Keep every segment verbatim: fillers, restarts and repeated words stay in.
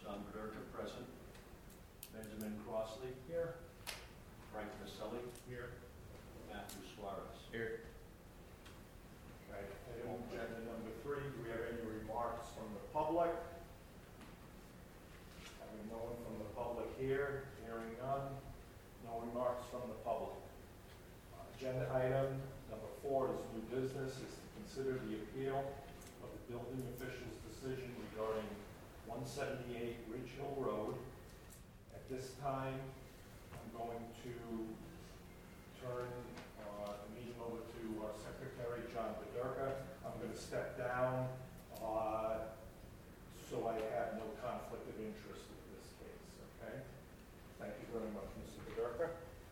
John Bederka, present. Benjamin Crossley. Here. Frank Maselli. Here. Matthew Suarez. Here. Okay, item agenda number three, do we have any remarks from the public? Having no one from the public here, hearing none, no remarks from the public. Uh, Agenda item number four is new business, is to consider the appeal of the building official's decision regarding one seventy-eight Ridge Hill Road. At this time, I'm going to turn uh, the meeting over to our secretary, John Bederka. I'm going to step down uh, so I have no conflict of interest in this case, okay? Thank you very much, Mister Bederka.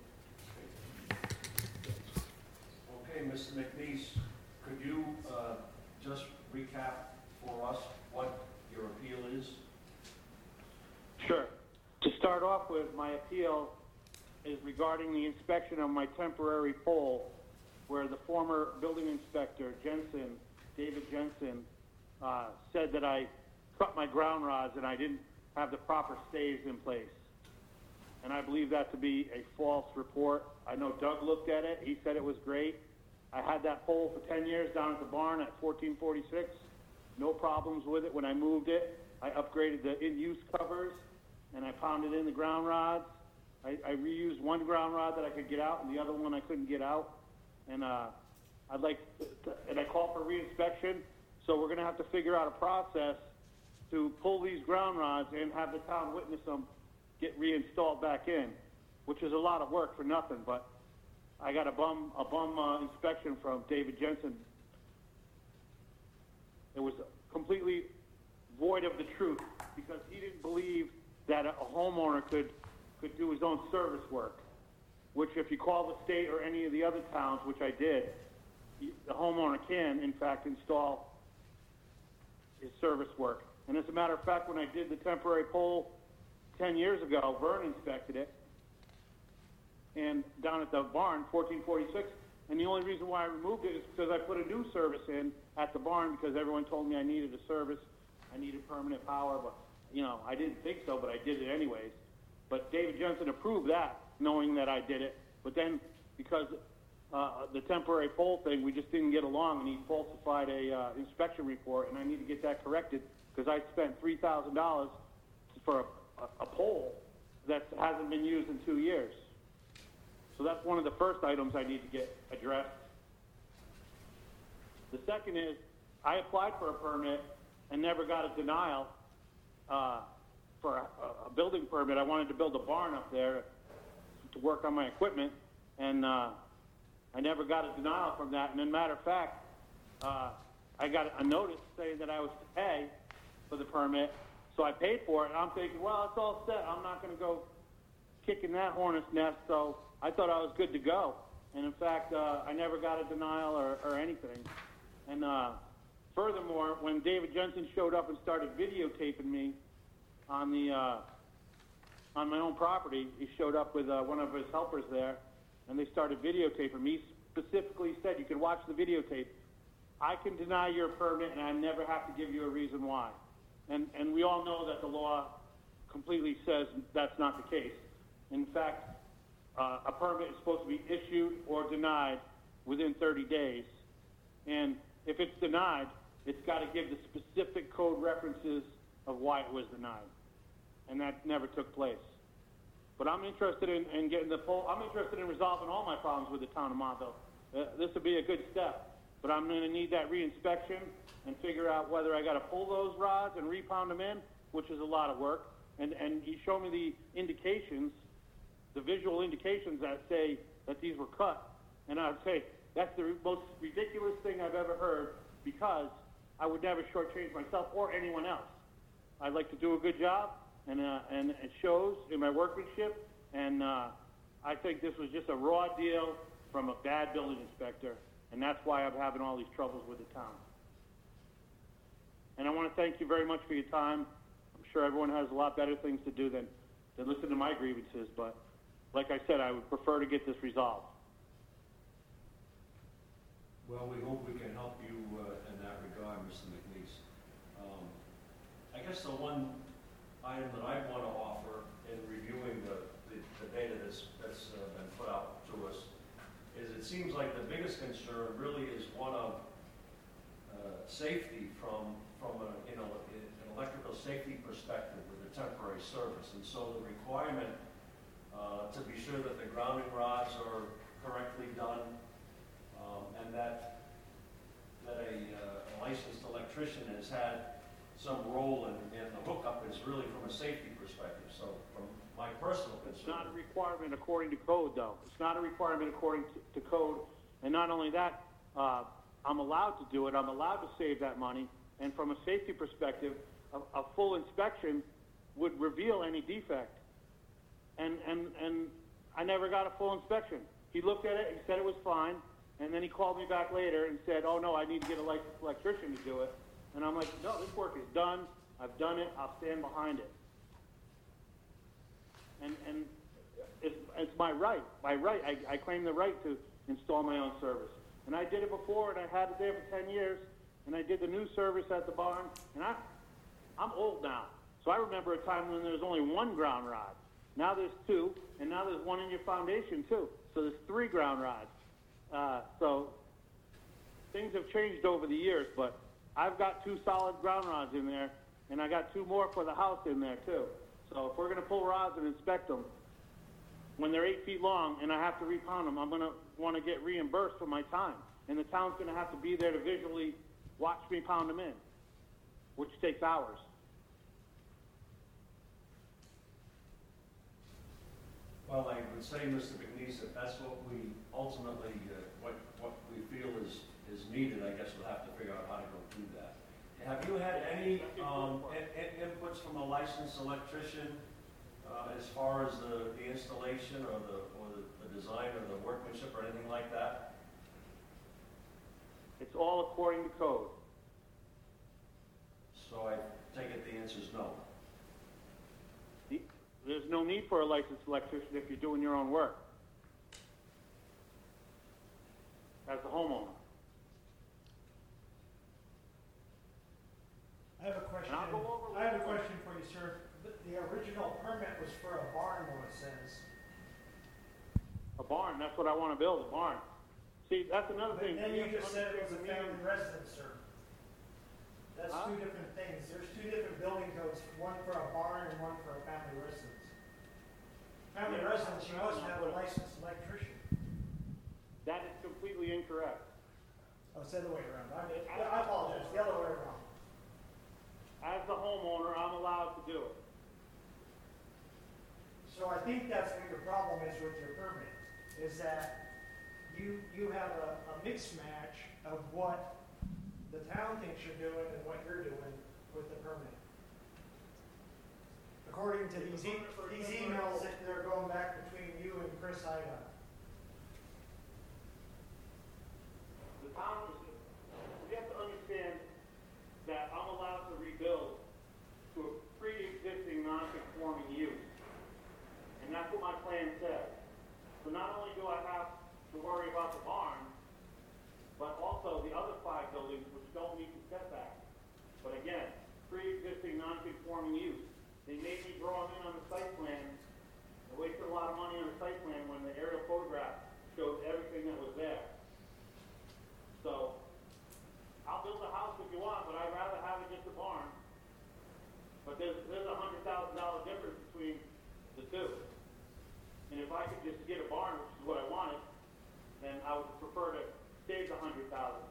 Okay, Mister McNeese, could you uh, just recap for us what your appeal is? Sure. To start off with, my appeal is regarding the inspection of my temporary pole, where the former building inspector, Jensen, David Jensen, uh, said that I cut my ground rods and I didn't have the proper staves in place. And I believe that to be a false report. I know Doug looked at it. He said it was great. I had that pole for ten years down at the barn at fourteen forty-six. No problems with it when I moved it. I upgraded the in-use covers, and I pounded in the ground rods. I, I reused one ground rod that I could get out, and the other one I couldn't get out. And uh, I'd like, to, to, and I called for reinspection. So we're going to have to figure out a process to pull these ground rods and have the town witness them get reinstalled back in, which is a lot of work for nothing. But I got a bum, a bum uh, inspection from David Jensen. It was completely void of the truth because he didn't believe that a, a homeowner could could do his own service work, which if you call the state or any of the other towns, which I did, the homeowner can, in fact, install his service work. And as a matter of fact, when I did the temporary pole ten years ago, Vern inspected it, and down at the barn, fourteen forty-six, and the only reason why I removed it is because I put a new service in at the barn because everyone told me I needed a service, I needed permanent power, but, you know, I didn't think so, but I did it anyways. But David Jensen approved that, knowing that I did it. But then, because uh, the temporary pole thing, we just didn't get along, and he falsified a uh, inspection report, and I need to get that corrected because I spent three thousand dollars for a, a, a pole that hasn't been used in two years. So that's one of the first items I need to get addressed. The second is, I applied for a permit and never got a denial uh, for a, a building permit. I wanted to build a barn up there to work on my equipment, and uh, I never got a denial from that. And as a matter of fact, uh, I got a notice saying that I was to pay for the permit, so I paid for it. And I'm thinking, well, it's all set. I'm not going to go kicking that hornet's nest, so I thought I was good to go. And in fact, uh, I never got a denial or, or anything. And uh, furthermore, when David Jensen showed up and started videotaping me on the uh, on my own property, he showed up with uh, one of his helpers there, and they started videotaping me. He specifically said, you can watch the videotape. I can deny your permit, and I never have to give you a reason why. And and we all know that the law completely says that's not the case. In fact, uh, a permit is supposed to be issued or denied within thirty days. And if it's denied, it's got to give the specific code references of why it was denied. And that never took place. But I'm interested in, in getting the pole. I'm interested in resolving all my problems with the town of Montville. Uh, this would be a good step. But I'm going to need that reinspection and figure out whether I got to pull those rods and repound them in, which is a lot of work. And, and he showed me the indications, the visual indications that say that these were cut. And I would say, that's the most ridiculous thing I've ever heard, because I would never shortchange myself or anyone else. I'd like to do a good job, and uh, and it shows in my workmanship. And uh, I think this was just a raw deal from a bad building inspector, and that's why I'm having all these troubles with the town. And I want to thank you very much for your time. I'm sure everyone has a lot better things to do than, than listen to my grievances, but like I said, I would prefer to get this resolved. Well, we hope we can help you uh, in that regard, Mister McNeese. Um, I guess the one item that I want to offer in reviewing the, the, the data that's, that's uh, been put out to us is it seems like the biggest concern really is one of uh, safety from, from a, you know, an electrical safety perspective with a temporary service. And so the requirement uh, to be sure that the grounding rods are correctly done um, and that, that a, uh, a licensed electrician has had some role in, in the hookup is really from a safety perspective. So from my personal concern. It's not a requirement according to code, though. It's not a requirement according to, to code. And not only that, uh, I'm allowed to do it. I'm allowed to save that money. And from a safety perspective, a, a full inspection would reveal any defect. And, and, and I never got a full inspection. He looked at it, he said it was fine, and then he called me back later and said, oh no, I need to get a licensed electrician to do it. And I'm like, no, this work is done. I've done it. I'll stand behind it. And, and it's, it's my right. My right. I, I claim the right to install my own service. And I did it before, and I had it there for ten years, and I did the new service at the barn. And I, I'm old now. So I remember a time when there was only one ground rod. Now there's two, and now there's one in your foundation, too. So there's three ground rods. Uh, so things have changed over the years, but I've got two solid ground rods in there, and I got two more for the house in there, too. So if we're going to pull rods and inspect them, when they're eight feet long and I have to repound them, I'm going to want to get reimbursed for my time. And the town's going to have to be there to visually watch me pound them in, which takes hours. Well, I would say, Mister McNeese, if that's what we ultimately, uh, what, what we feel is, is needed, I guess we'll have to figure out how to go do that. Have you had any um, in, in inputs from a licensed electrician uh, as far as the, the installation or the or the, the design or the workmanship or anything like that? It's all according to code. So I take it the answer is no. The- There's no need for a licensed electrician if you're doing your own work as a homeowner. I have a question, And I'll go over I have a with- question for you, sir. The, the original permit was for a barn, though, it says. A barn, that's what I want to build, a barn. See, that's another But thing. then We you have to just said it was a understand the family residence, sir. That's Huh? two different things. There's two different building codes, one for a barn and one for a family residence. Family Yeah, residence, you I must don't have know a what- licensed electrician. That is completely incorrect. Oh, it's the other way around. I, I apologize, the other way around. As the homeowner, I'm allowed to do it. So I think that's what your problem is with your permit, is that you, you have a, a mixed match of what the town thinks you're doing and what you're doing with the permit. According to these, e- these emails that they're going back between you and Chris Ida. The town is, you have to understand that I'm allowed to rebuild to a pre-existing non-conforming use. And that's what my plan says. So not only do I have to worry about the barn, but also the other five buildings which don't meet the setback. But again, pre-existing non-conforming use. They made me draw them in on the site plan. I wasted a lot of money on the site plan when the aerial photograph showed everything that was there. So, I'll build a house if you want, but I'd rather have it just a barn. But there's, there's a hundred thousand dollar difference between the two. And if I could just get a barn, which is what I wanted, then I would prefer to save the hundred thousand.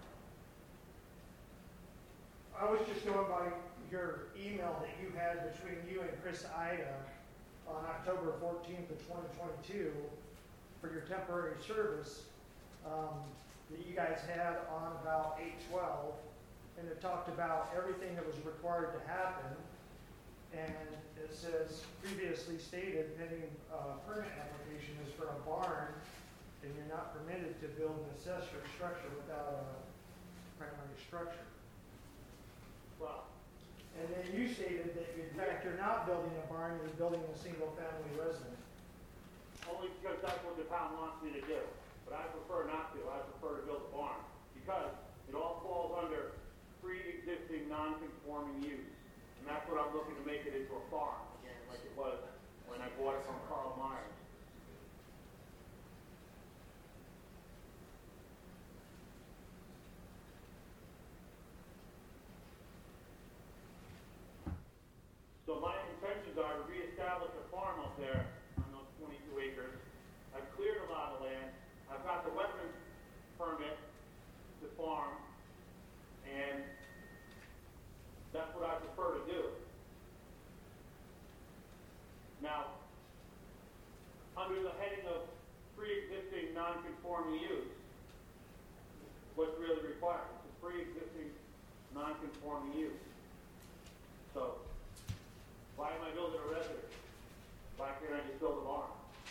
I was just going by your email that you had between you and Chris Ida on October fourteenth of twenty twenty-two for your temporary service, um, that you guys had on about eight twelve, and it talked about everything that was required to happen. And it says, previously stated, pending uh, permit application is for a barn, and you're not permitted to build an accessory structure without a primary structure. Well, And then you stated that in fact you're not building a barn, you're building a single-family residence. only because that's what the town wants me to do. But I prefer not to. I prefer to build a barn because it all falls under pre-existing non-conforming use. And that's what I'm looking to make it into a a farm, again, like it was when I bought it from Carl Myers. So my intentions are to reestablish a farm up there on those twenty-two acres. I've cleared a lot of land. I've got the wetlands permit to farm, and that's what I prefer to do. Now, under the heading of pre-existing non-conforming use, what's really required? It's a pre-existing non-conforming use. So, why am I building a residence? Why can't I just build a barn?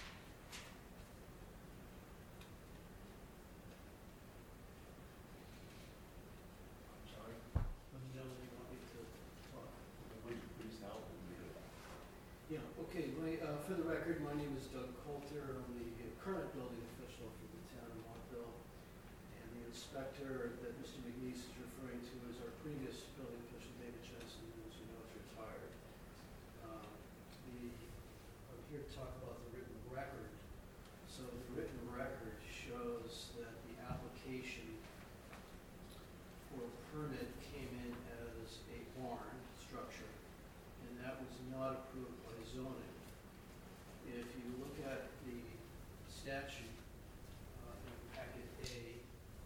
Sorry. Let me know when you want me to talk. Please, please help. Yeah, okay, my, uh, for the record, my name is Doug Coulter. I'm the current building official for the town of Montville. And the inspector that Mister McNeese is referring to is our previous building official, David Jensen, who, as you know, is retired. Uh, The, I'm here to talk about the written record. So the written record shows that the application for a permit came in as a barn structure, and that was not approved by zoning. If you look at the statute, uh, in packet A,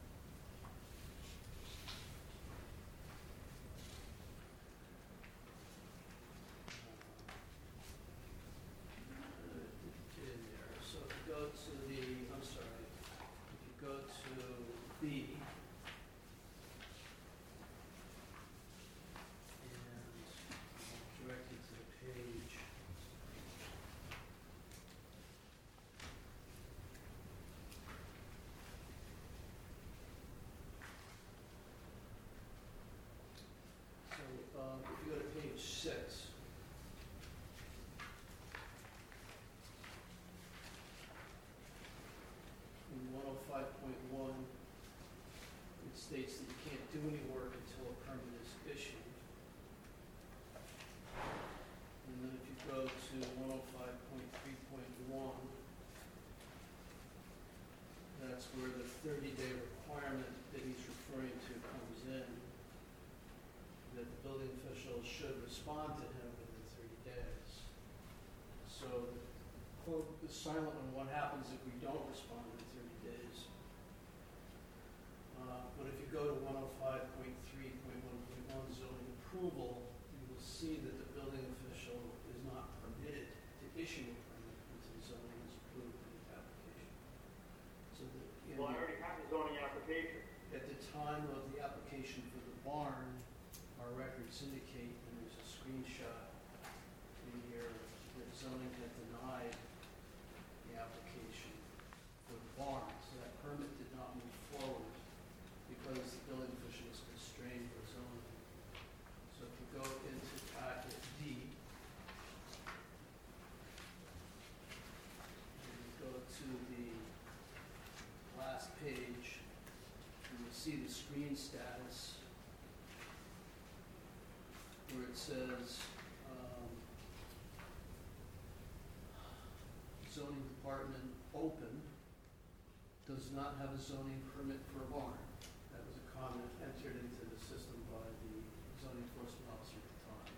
uh, in there, so if you go to the, I'm sorry, if you go to B, and direct you to the page. So, um, if you go to page six, in one oh five point one, it states that you can't do any work until a permit is issued. And then if you go to one oh five point three point one, that's where the thirty-day requirement that he's referring to comes in, that the building official should respond to him within thirty days. So the quote is silent on what happens if we don't respond in thirty days. Uh, But if you go to one oh five point three point one point one zoning approval, you will see that the building official is not permitted to issue a permit until zoning is approved in the application. So that in Well, I the- already have a zoning application. at the time of the application for the barn, our records indicate, and there's a screenshot in here, that zoning had denied the application for the barn. So that permit did not move forward because the building official was constrained by zoning. So if you go into packet D, and you go to the last page, you will see the screen status where it says, um, zoning department open, does not have a zoning permit for a barn. That was a comment entered into the system by the zoning enforcement officer at the time.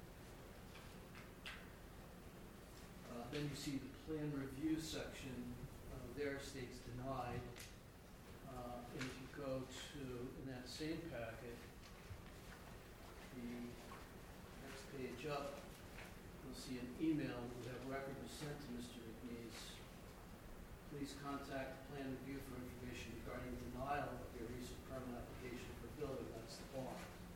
Uh, then you see the plan review section, uh, there states denied. Uh, and if you go to, in that same packet, the next page up, you'll see an email that record was sent to Mister McNeese. Please contact Plan Review for information regarding denial of your recent permit application for building. That's the barn.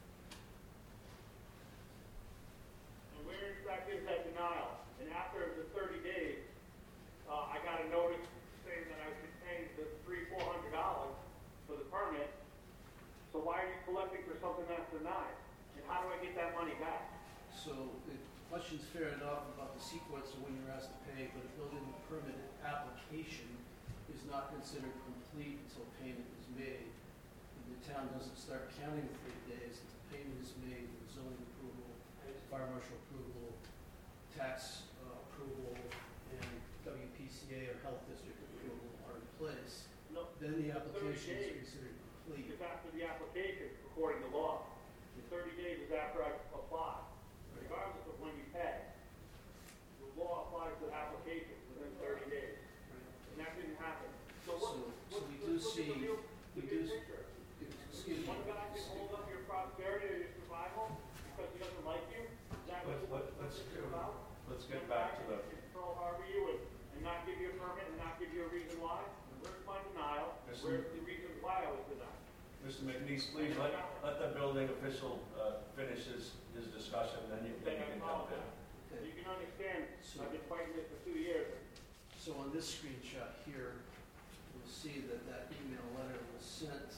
And where in fact is that denial? And after the thirty days, uh, I got a notice saying that I should pay the three, four hundred dollars for the permit. So why are you collecting for something that's denied? And how do I get that money back? So the question's fair enough about the sequence of when you're asked to pay, but a building permit application is not considered complete until payment is made. And the town doesn't start counting the thirty days until payment is made, with zoning approval, fire marshal approval, tax uh, approval and W P C A or health district approval are in place, No, then the application is days. considered complete. it's after the application, according to law. The thirty days is after I apply, regardless of when you pay. The law applies to the application within thirty days, and that didn't happen. So what, So, so what, we do let's look at see, the real, we the do, big picture. excuse me. One guy can hold up your prosperity or your survival because he doesn't like you? Is that what, Let's- what, let's- what let's it's do- about? Let's get One back guy to the, can Control harbor you and, and not give you a permit and not give you a reason why? Where's my denial? Yes, Where's the reason why I was denied? Mister McNeese, please let, let the building official uh, finish his, his discussion, then you, then you can jump in. So Okay. you can understand, So- I've been fighting this for two years. So on this screenshot here, you'll see that that email letter was sent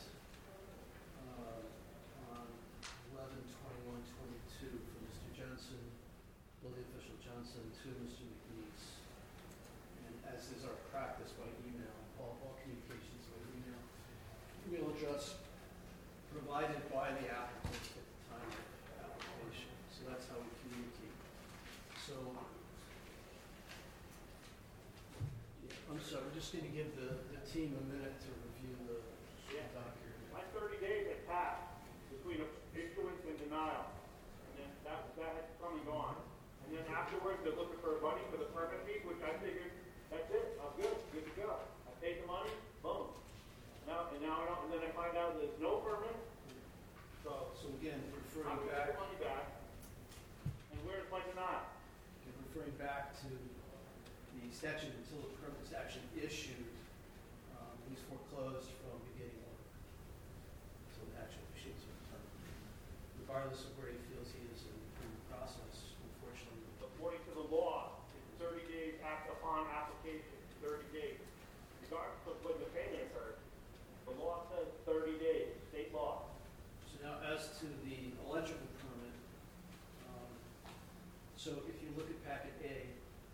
uh, on eleven twenty-one twenty-two from Mister Johnson, building official Johnson, to Mister McNeese. And as is our practice by email, all, all communications by email. Email address provided by the applicant at the time of application. So that's how we communicate. So yeah, I'm sorry, we're just going to give the, the team a minute to review the Yeah. document. My thirty days had passed between issuance and denial. And then that, that had come and gone. And then afterwards, they're looking for money for the permit fee, which I figured, that's it, I'm good, good to go. I paid the money, boom. Now, and now I don't, and then I find out there's no permit, so So again, I'm referring getting back, the money back. And where's my denial? again, referring back to the statute until the permit is actually issued, um, he's foreclosed from beginning work until the actual issuance of the permit. Regardless of where he feels he is in, in the process, unfortunately. According to the law, it's thirty days after upon application, thirty days. Regardless of when the payment occurs, the law says thirty days, state law. So now as to the electrical permit, um, so if you look at packet A,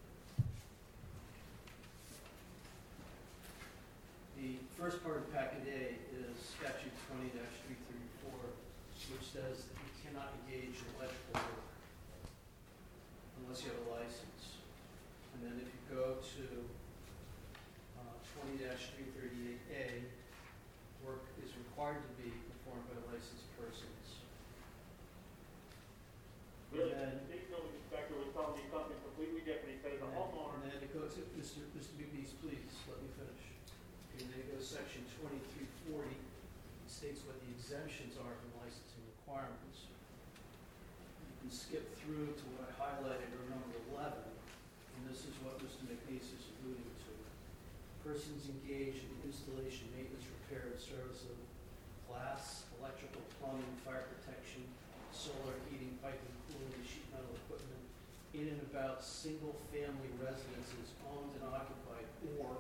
the first part of packet A is statute twenty three thirty-four, which says that you cannot engage in electrical work unless you have a license. And then if you go to uh, twenty three thirty-eight A, work is required to be performed by licensed persons. Really, And the state building inspector was telling me something completely different. He said, And the then, homeowner, and then it goes, Mister Mister McNeese, please, let me finish. And then it goes section twenty-three forty, it states what the exemptions are from licensing requirements. You can skip through to what I highlighted or number eleven, and this is what Mister McNeese is alluding to. Persons engaged in installation, maintenance, repair, and service of glass, electrical, plumbing, fire protection, solar, heating, piping, cooling, and sheet metal equipment in and about single-family residences owned and occupied or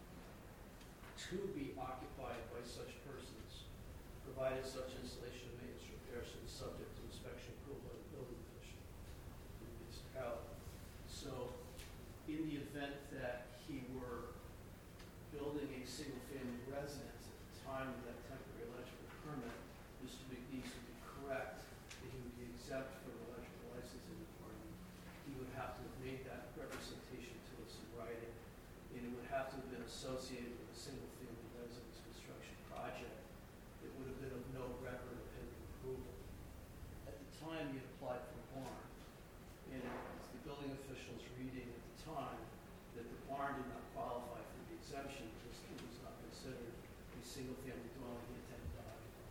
to be occupied by such persons, provided such installation and maintenance repairs is subject to inspection approval by the building official. Municipality. So, in the event that he were building a single-family residence at the time of that temporary electrical permit, Mister McNeese would be correct that he would be exempt from the electrical licensing requirement. He would have to have made that representation to us in writing, and it would have to have been associated with a single-family residence construction project that would have been of no record of pending approval. At the time, he had applied for a barn, and it's the building official's reading at the time that the barn did not qualify for the exemption because it was not considered a single-family dwelling he intended to occupy.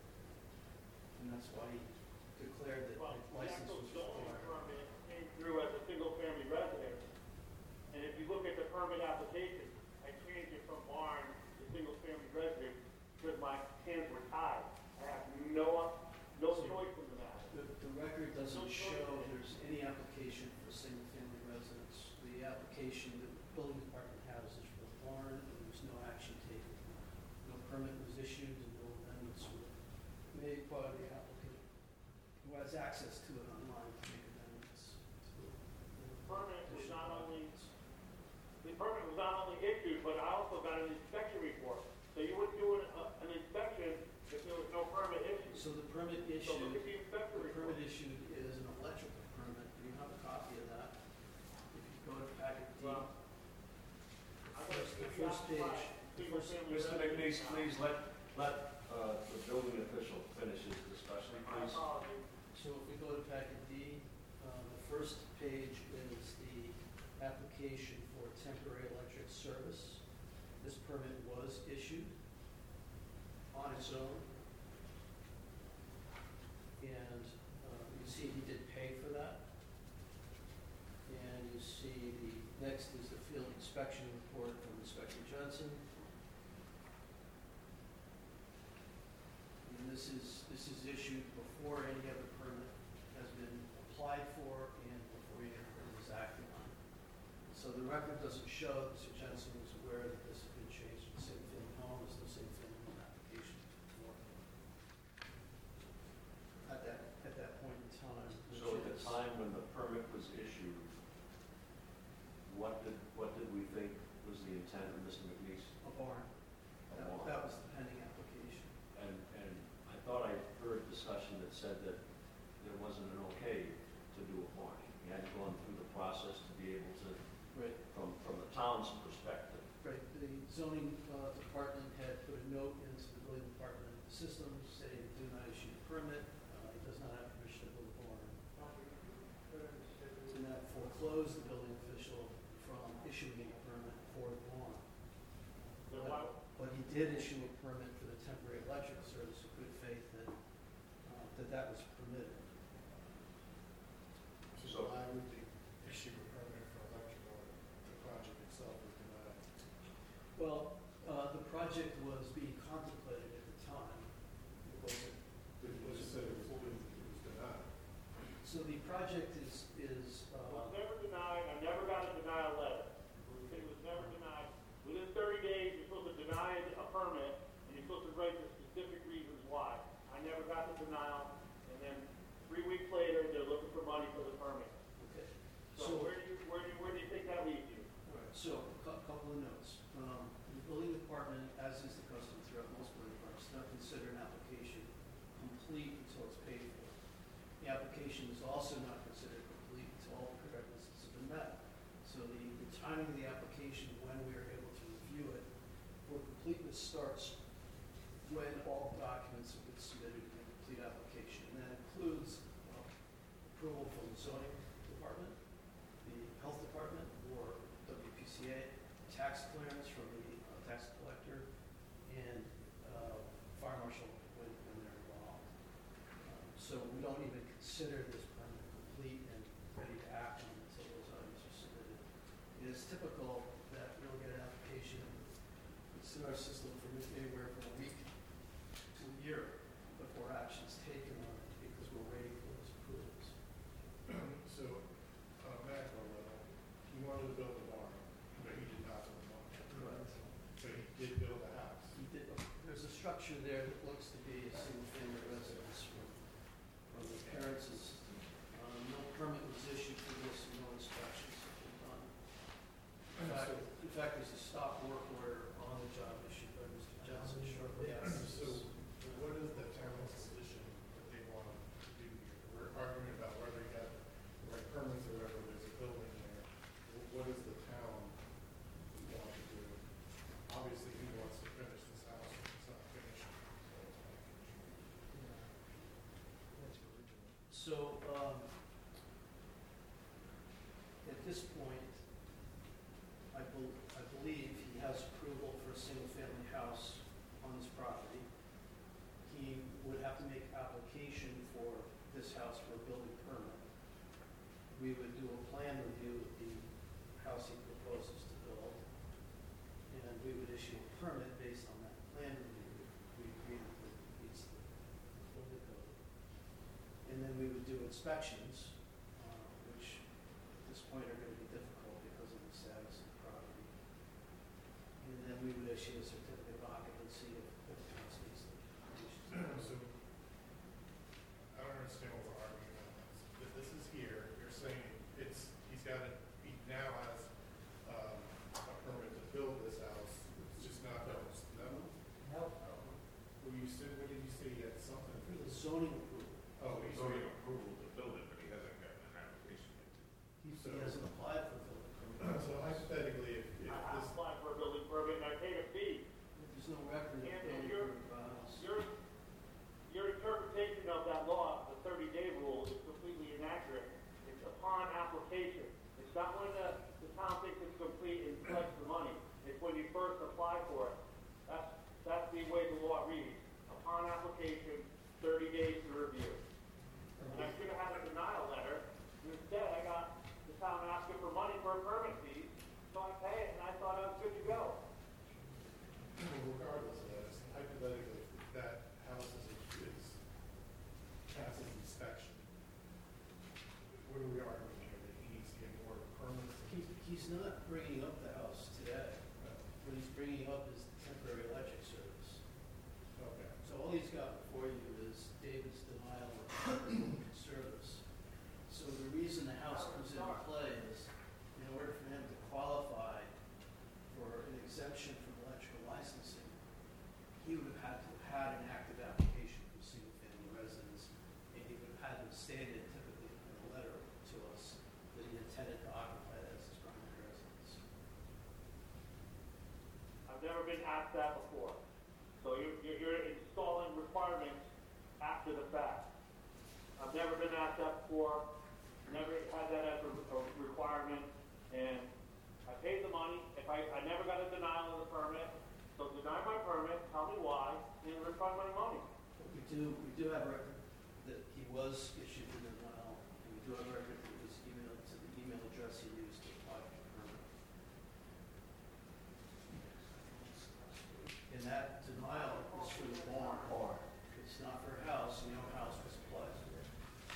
And that's why he declared that well, the the license actual was zoning required. permit came through as a single-family residence. And if you look at the permit application, I changed it from barn to single-family residence because my hands were tied. I have no, no So- choice in the matter. The, the record doesn't No show choice. there's any application for a single-family residence. The application that the building department has is for a barn, and there was no action taken. No permit was issued, and no amendments were made by the applicant, who has access to it online to make amendments to it. Permit was not only, the permit was not only issued, but I also got an inspection report. So you wouldn't do an, uh, an inspection if there was no permit issued. So the permit So look issued, at the inspection the report. permit issued is an electrical permit. Do you have a copy of that? first page, the first, Mister McNeese, please let, let, uh, the building official finish his discussion, please. so if we go to packet D, uh, the first page is the application for temporary electric service. This permit was issued on its own. And uh, you see he did pay for that. And you see the, next is the field inspection report from Inspector Johnson. And this is, this is issued before any other permit has been applied for and before any other permit is acted on. So the record doesn't show that Mister Johnson was aware that this had been changed to single-family home, as the single-family home application before. At that, at that point in time, which So at the is- time when the permit was issued, what did, what did we think was the intent of Mister McNeese? A barn. A That, barn? that was the pending application. And, and I thought I heard discussion that said that there wasn't an okay to do a barn. He hadn't gone through the process to be able to, Right. from, from the town's perspective. Right, the zoning uh, department had put a note into the building department system saying do not issue a permit, uh, he does not have permission to build a barn. And that foreclosed the building official from issuing a permit for the barn. But, but he did issue a permit for the temporary electric service in good faith that, uh, that that was permitted. So- Why would they issue a permit for electrical, the project itself was denied? Well, uh, the project was being contemplated at the time. It wasn't. But it was said it was, it was denied. So the project is, is, It uh, was never denied, I never got a denial letter. It was never denied. Within thirty days, you're supposed to deny a permit, and you're supposed to write the specific reasons why. I never got the denial, and then three weeks later, they're looking for money for the permit. okay. So where do you, where do you, where do you think that leaves you? All right, so a cou- couple of notes. Um, The building department, as is the custom throughout most building departments, does not consider an application complete until it's paid for. The application is also not considered complete until all the prerequisites have been met. So the the timing of the application, when we are able to review it, for completeness starts when all documents have been submitted in a complete application. And that includes uh, approval from the zoning department, the health department, or W P C A, tax clearance from the uh, tax collector, and uh, fire marshal when, when they're involved. Um, So we don't even consider this permit complete and ready to act on until those items are submitted. It is typical that we'll get an application, it's in our system for anywhere from a week to a year before action is taken on it, because we're waiting for those approvals. So, on a macro level, he wanted to build a barn, but he did not build a barn. Correct. So he did build a house. You did, there's a structure there that looks to be a single-family residence from, from the appearances. Um, no permit was issued for this, and no inspections have been done. In fact, in fact, there's a stop work order on the job issued by Mister Johnson shortly after this. So, what is the town's position that they want to do here? We're arguing about whether he got the right permits or whether there's a building there. What does the town want to do? Obviously, he wants to finish this house, if it's not finished. So, um, at this point, I bel- I believe he has approval for a single-family house on this property. He would have to make application for this house for a building permit. We would do a plan review of the house he proposes to build, and we would issue a permit based on that plan review. We agree that it meets the building code. And then we would do inspections, uh, which at this point are going to be difficult because of the status of the property. And then we would issue a certificate of occupancy if if the house meets the conditions. So, I don't understand what we're arguing about. If this is here, you're saying it's, he's got to, he now has, um, a permit to build this house, it's just not built, no? No. Well, you said, what did you say, he had something? For the zoning approval. Oh, he's Zoning approval to build it, but he hasn't application. It's not when the, the town thinks it's complete and collects the money. It's when you first apply for it. That's, that's the way the law reads. Upon application, thirty days to review. And I should have had a denial letter. And instead, I got the town asking for money for a permit fee. So I pay it, and I thought I was good to go. Well, regardless of that, hypothetically, if that house is, is passes inspection, what are we arguing here, that he needs to get more permits? He, he's not bringing up the house today. What he's bringing up is the temporary electric service. Okay. So all he's got before you is David's denial of temporary service. So the reason the house comes into play is, in order for him to qualify for an exemption from electrical licensing, he would have had to have had an active application from single-family residence, and he would have had to have stated typically in a letter to us that he intended to occupy that as his primary residence. I've never been asked that before. So you're, you're, you're installing requirements after the fact. I've never been asked that before, never had that as a, a requirement, and I paid the money. If I, I never got a denial of the permit, so deny my permit, tell me why, and refund my money. We do, we do have a record that he was issued a denial, and we do have a record that it was emailed to the email address he used to apply for the permit. And that denial is for the barn. It's not for a house, and no house was applied to it.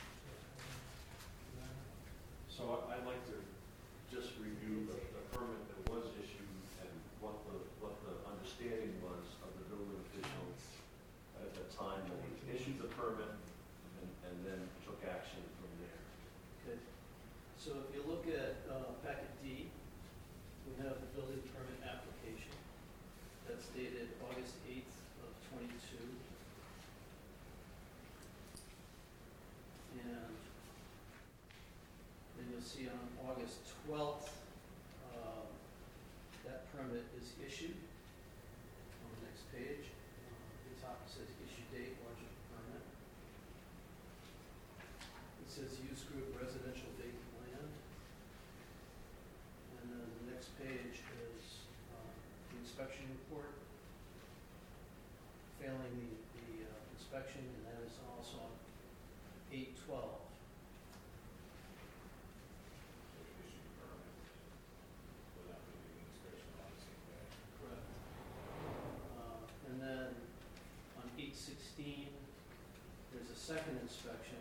So I- I'd like to just review the, the permit that was issued and what the, what the understanding was of the building official at the time that he issued the permit and, and then took action from there. Okay. So if you look at uh, packet D, we have the building permit application. That's dated August eighth of twenty-two. And then you'll see on August twelfth, uh, that permit is issued. On the next page, uh, the top says issue date, larger permit. It says use group residential vacant land. And then the next page is uh, the inspection report. Failing the, the uh, inspection, and that is also on eight twelve. Correct. Uh, And then on eight sixteen, there's a second inspection,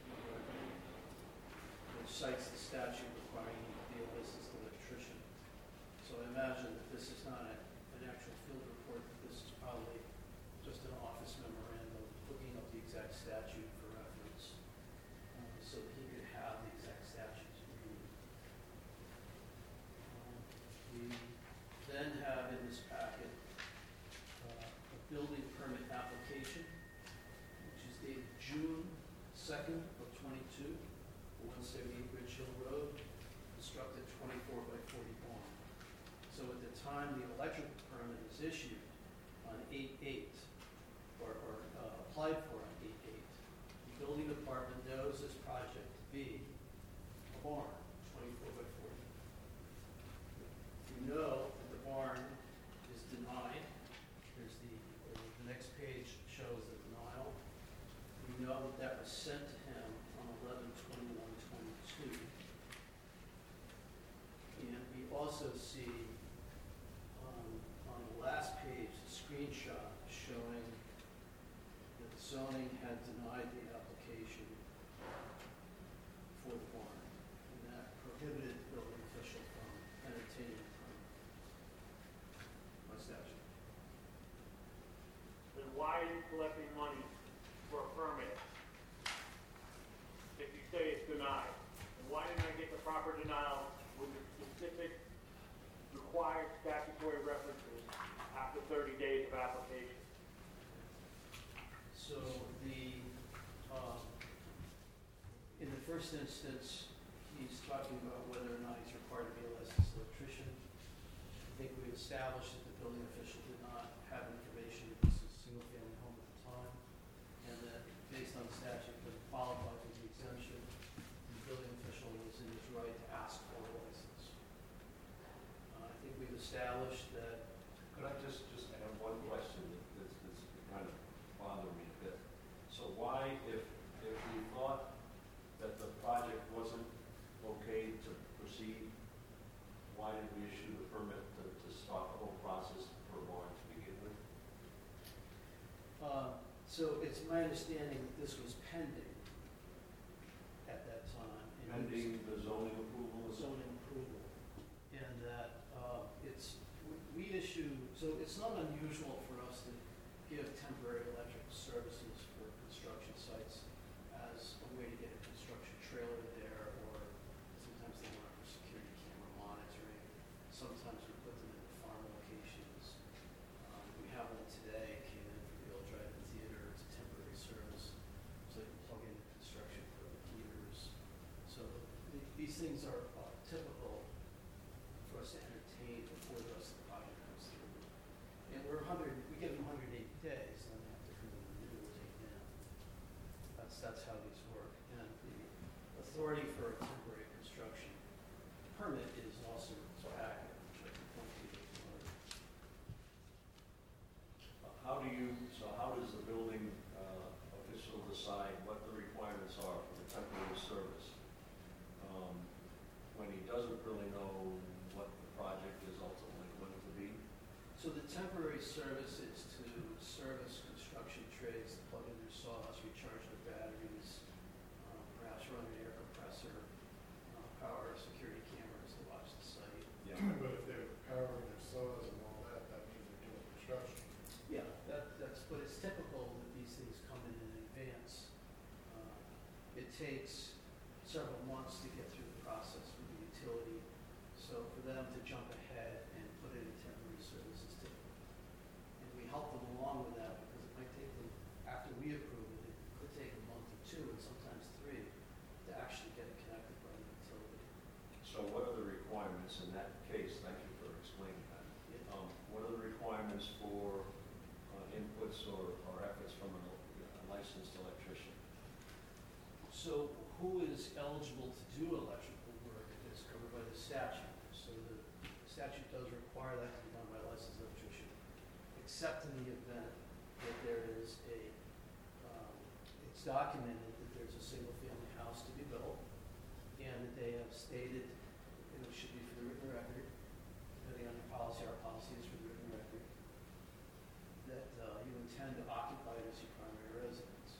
which cites the statute requiring you to be a licensed electrician. So I imagine that this is not a, an actual field report, that this is probably just an office memorandum, looking up the exact statute for reference, um, so that he could have the exact statute to read. Um, We then have in this packet uh, a building permit application, which is dated June second of twenty-two, for one seventy-eight Ridge Hill Road, constructed twenty-four by forty barn. So at the time the electric permit is issued on eight eight, or, or uh, applied for on eight eight, the building department knows this project to be a barn, twenty-four by forty. We know that the barn is denied. There's the, uh, the next page shows the denial. We know that that was sent to him on eleven twenty-one twenty-two. And we also see um, on the last page, a screenshot showing that zoning had denied the application for the barn, and that prohibited the building official from entertaining the permit by statute. Then why are you collecting money for a permit if you say it's denied? And why didn't I get the proper denial with the specific required statutory references after thirty days of application? So the, um, in the first instance, he's talking about whether or not he's required to be a licensed electrician. I think we established that the building official did not have information that this is a single-family home at the time, and that based on the statute, doesn't qualify for the exemption. The building official was in his right to established that, Could I just, just have one question that- that's, that's kind of bothering me a bit? So why, if, if we thought that the project wasn't okay to proceed, why did we issue the permit to, to start the whole process for a barn to begin with? uh, so it's my understanding that this was pending at that time. and it was- Pending the zoning approval? is- zoning approval, and that uh, it's, we- we issue, so it's not unusual for us to give temporary electrical services for construction sites as a way to get a construction trailer there, or sometimes they want it for security camera monitoring. Sometimes we put them in farm locations. Um, We have one today, came in for the old drive-in theater, it's a temporary service, so you can plug in construction for heaters. So th- these things are uh, typical for us to entertain before the rest of the project comes through. And we're one hundred, we give them one hundred eighty days, and then they have to come in and renew or take down. That's, that's how these work. And the authority for a temporary construction permit is also in this packet, which I can point to if you want. How do you, so how does the building uh, official decide what the requirements are for the temporary service? Um, When he doesn't really know what the project is ultimately going to be? So the temporary service is to service construction trades, plug in their saws, recharge their batteries, um, perhaps run an air compressor, uh, power security cameras to watch the site. Yeah. But if they're powering their saws and all that, that means they're doing construction. Yeah, that, that's, but it's typical that these things come in in advance. Uh, It takes several months to get through the process with the utility, so for them to jump ahead and put in a temporary service is typical. And we help them along with that because it might take them, after we approve it, it could take a month or two and sometimes three to actually get it connected by the utility. So what are the requirements in that case? Thank you for explaining that. Yeah. Um, What are the requirements for uh, inputs or or efforts from a licensed electrician? So who is eligible to do electrical work is covered by the statute. So the statute does require that to be done by a licensed electrician, except in the event that there is a, um, it's documented that there's a single-family house to be built, and that they have stated, and it should be for the written record, depending on your policy, our policy is for the written record, that uh, you intend to occupy it as your primary residence.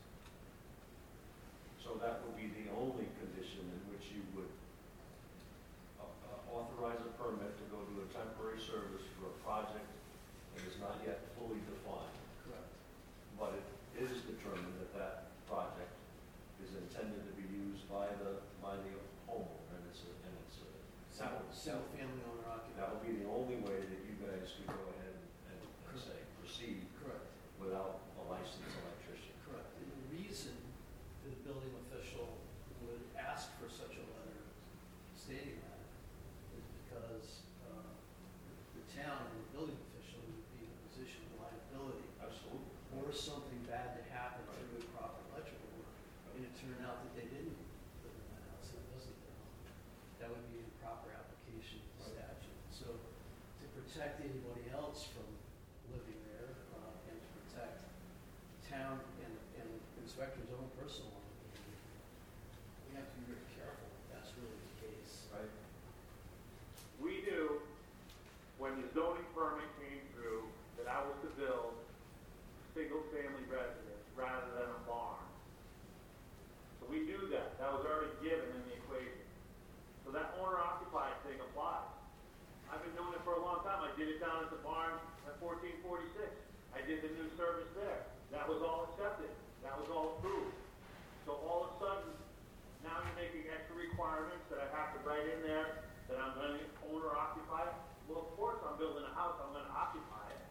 So that would be the only condition in which you would uh, uh, authorize a permit to go to a temporary service for a project that is not yet fully defined, Correct. but it is determined that that project is intended to be used by the, by the homeowner, and it's, a- and it's, a- that would, Single family owner occupied. that would be the only way that you guys could go ahead and, and say, proceed Correct, without a licensed electrician. correct. And the reason the building official would ask for such a letter stating that is because uh, the town and the building official would be in a position of liability. Absolutely. Or something bad to happen through improper electrical work, and it turned out that they didn't live in that house, and it wasn't their home. That would be an improper application of the statute. So to protect anybody else from living there, uh, and to protect town and, and inspector's own personal liability, we have to be very careful if that's really the case. Right? We knew when the zoning permit came through that I was to build single-family residence rather than a barn. So we knew that. That was already given in the equation. So that owner-occupied thing applies. I've been doing it for a long time. I did it down at the barn at fourteen forty-six. I did the new service there. That was all accepted. That was all approved. So all of a sudden, now you're making extra requirements that I have to write in there that I'm going to owner occupy it. Well, of course, I'm building a house, I'm going to occupy it.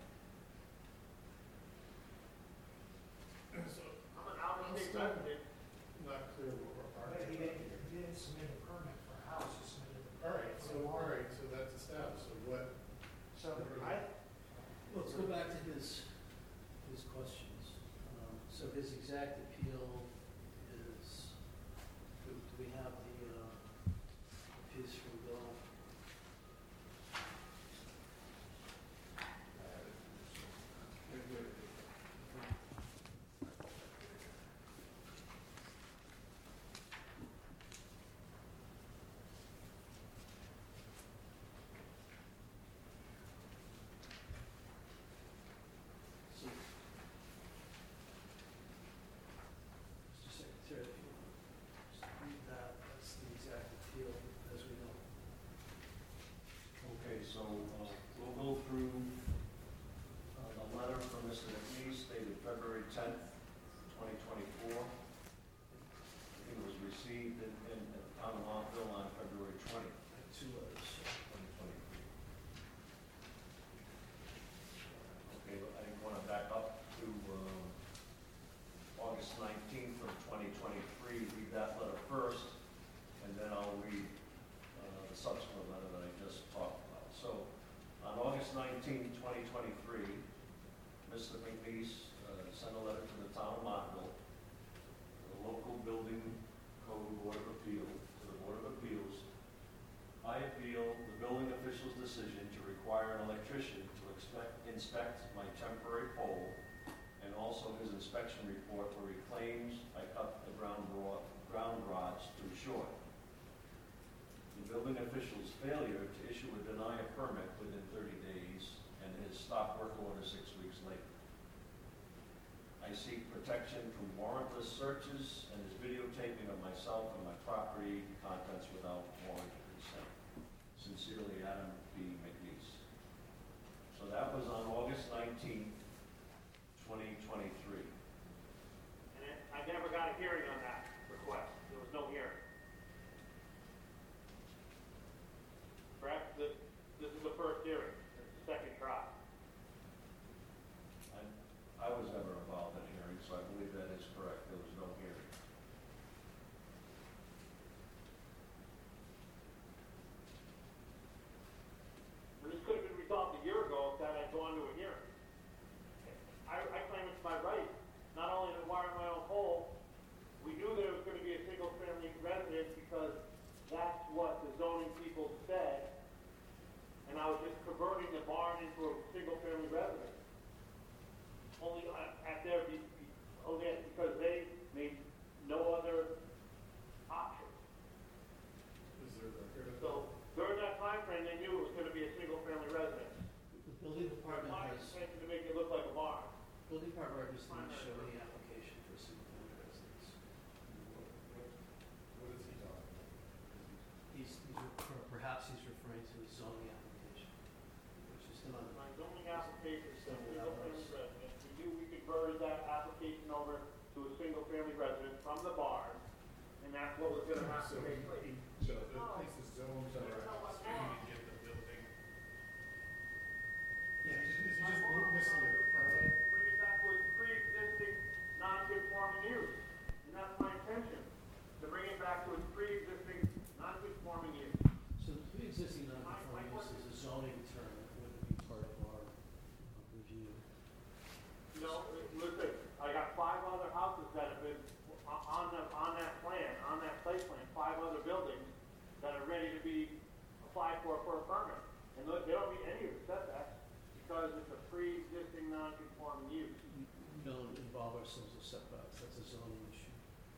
So I'm an out-of-state resident. not clear what we're But he arguing. didn't, he didn't submit a permit for a house, he submitted a All right, permit so, for a all barn. right, so that's established, so what, So I, Let's go back to his, his questions. Um, I appeal the building official's decision to require an electrician to expect, inspect my temporary pole and also his inspection report where he claims I cut the ground, rod, ground rods too short. The building official's failure to issue a deny a permit within thirty days and his stop work order six weeks later. I seek protection from warrantless searches and his videotaping of myself and my property contents without warrant or consent. Sincerely, Adam B. McNeese. So that was on August nineteenth, twenty twenty-three. And it, I never got a hearing on that request. There was no hearing. Correct? This, this is the first hearing. It's the second try. I, I was never involved in a hearing, so I believe that is correct. There was no hearing. And this could have been resolved a year ago if that had gone to a hearing. I, I claim it's my right, not only to wire my own pole, we knew that it was gonna be a single-family residence because that's what the zoning people said, and I was just converting the barn into a single-family residence. Only at at their, be- be- only at- because they made no other option. Is there a record of that? So during that time frame, they knew it was gonna be a single-family residence. The building department My has, intention to make it look like a barn. building department records didn't show any application for a single family residence. What, what, what is he talking about? He's, he's, re- perhaps he's referring to his zoning application, which is done. My zoning application is a Several single-family hours. residence. We knew we converted that application over to a single-family residence from the barn, and that's what was gonna have to So take he- place. he- The, the place is zoned for, so he need to get the building. Yeah, is he just mo- missing a permit? Bring it back to its pre-existing, non-conforming use. And that's my intention, to bring it back to its pre-existing, non-conforming use. So the pre-existing non-conforming use is a zoning term that wouldn't be part of our uh, review. You know, listen, I got five other houses that have been o- on the, on that plan, on that site plan, five other buildings that are ready to be applied for, for a permit. And look, they don't meet any of the setbacks because it's a pre-existing non-conforming use. We we don't involve ourselves with setbacks, that's a zoning issue.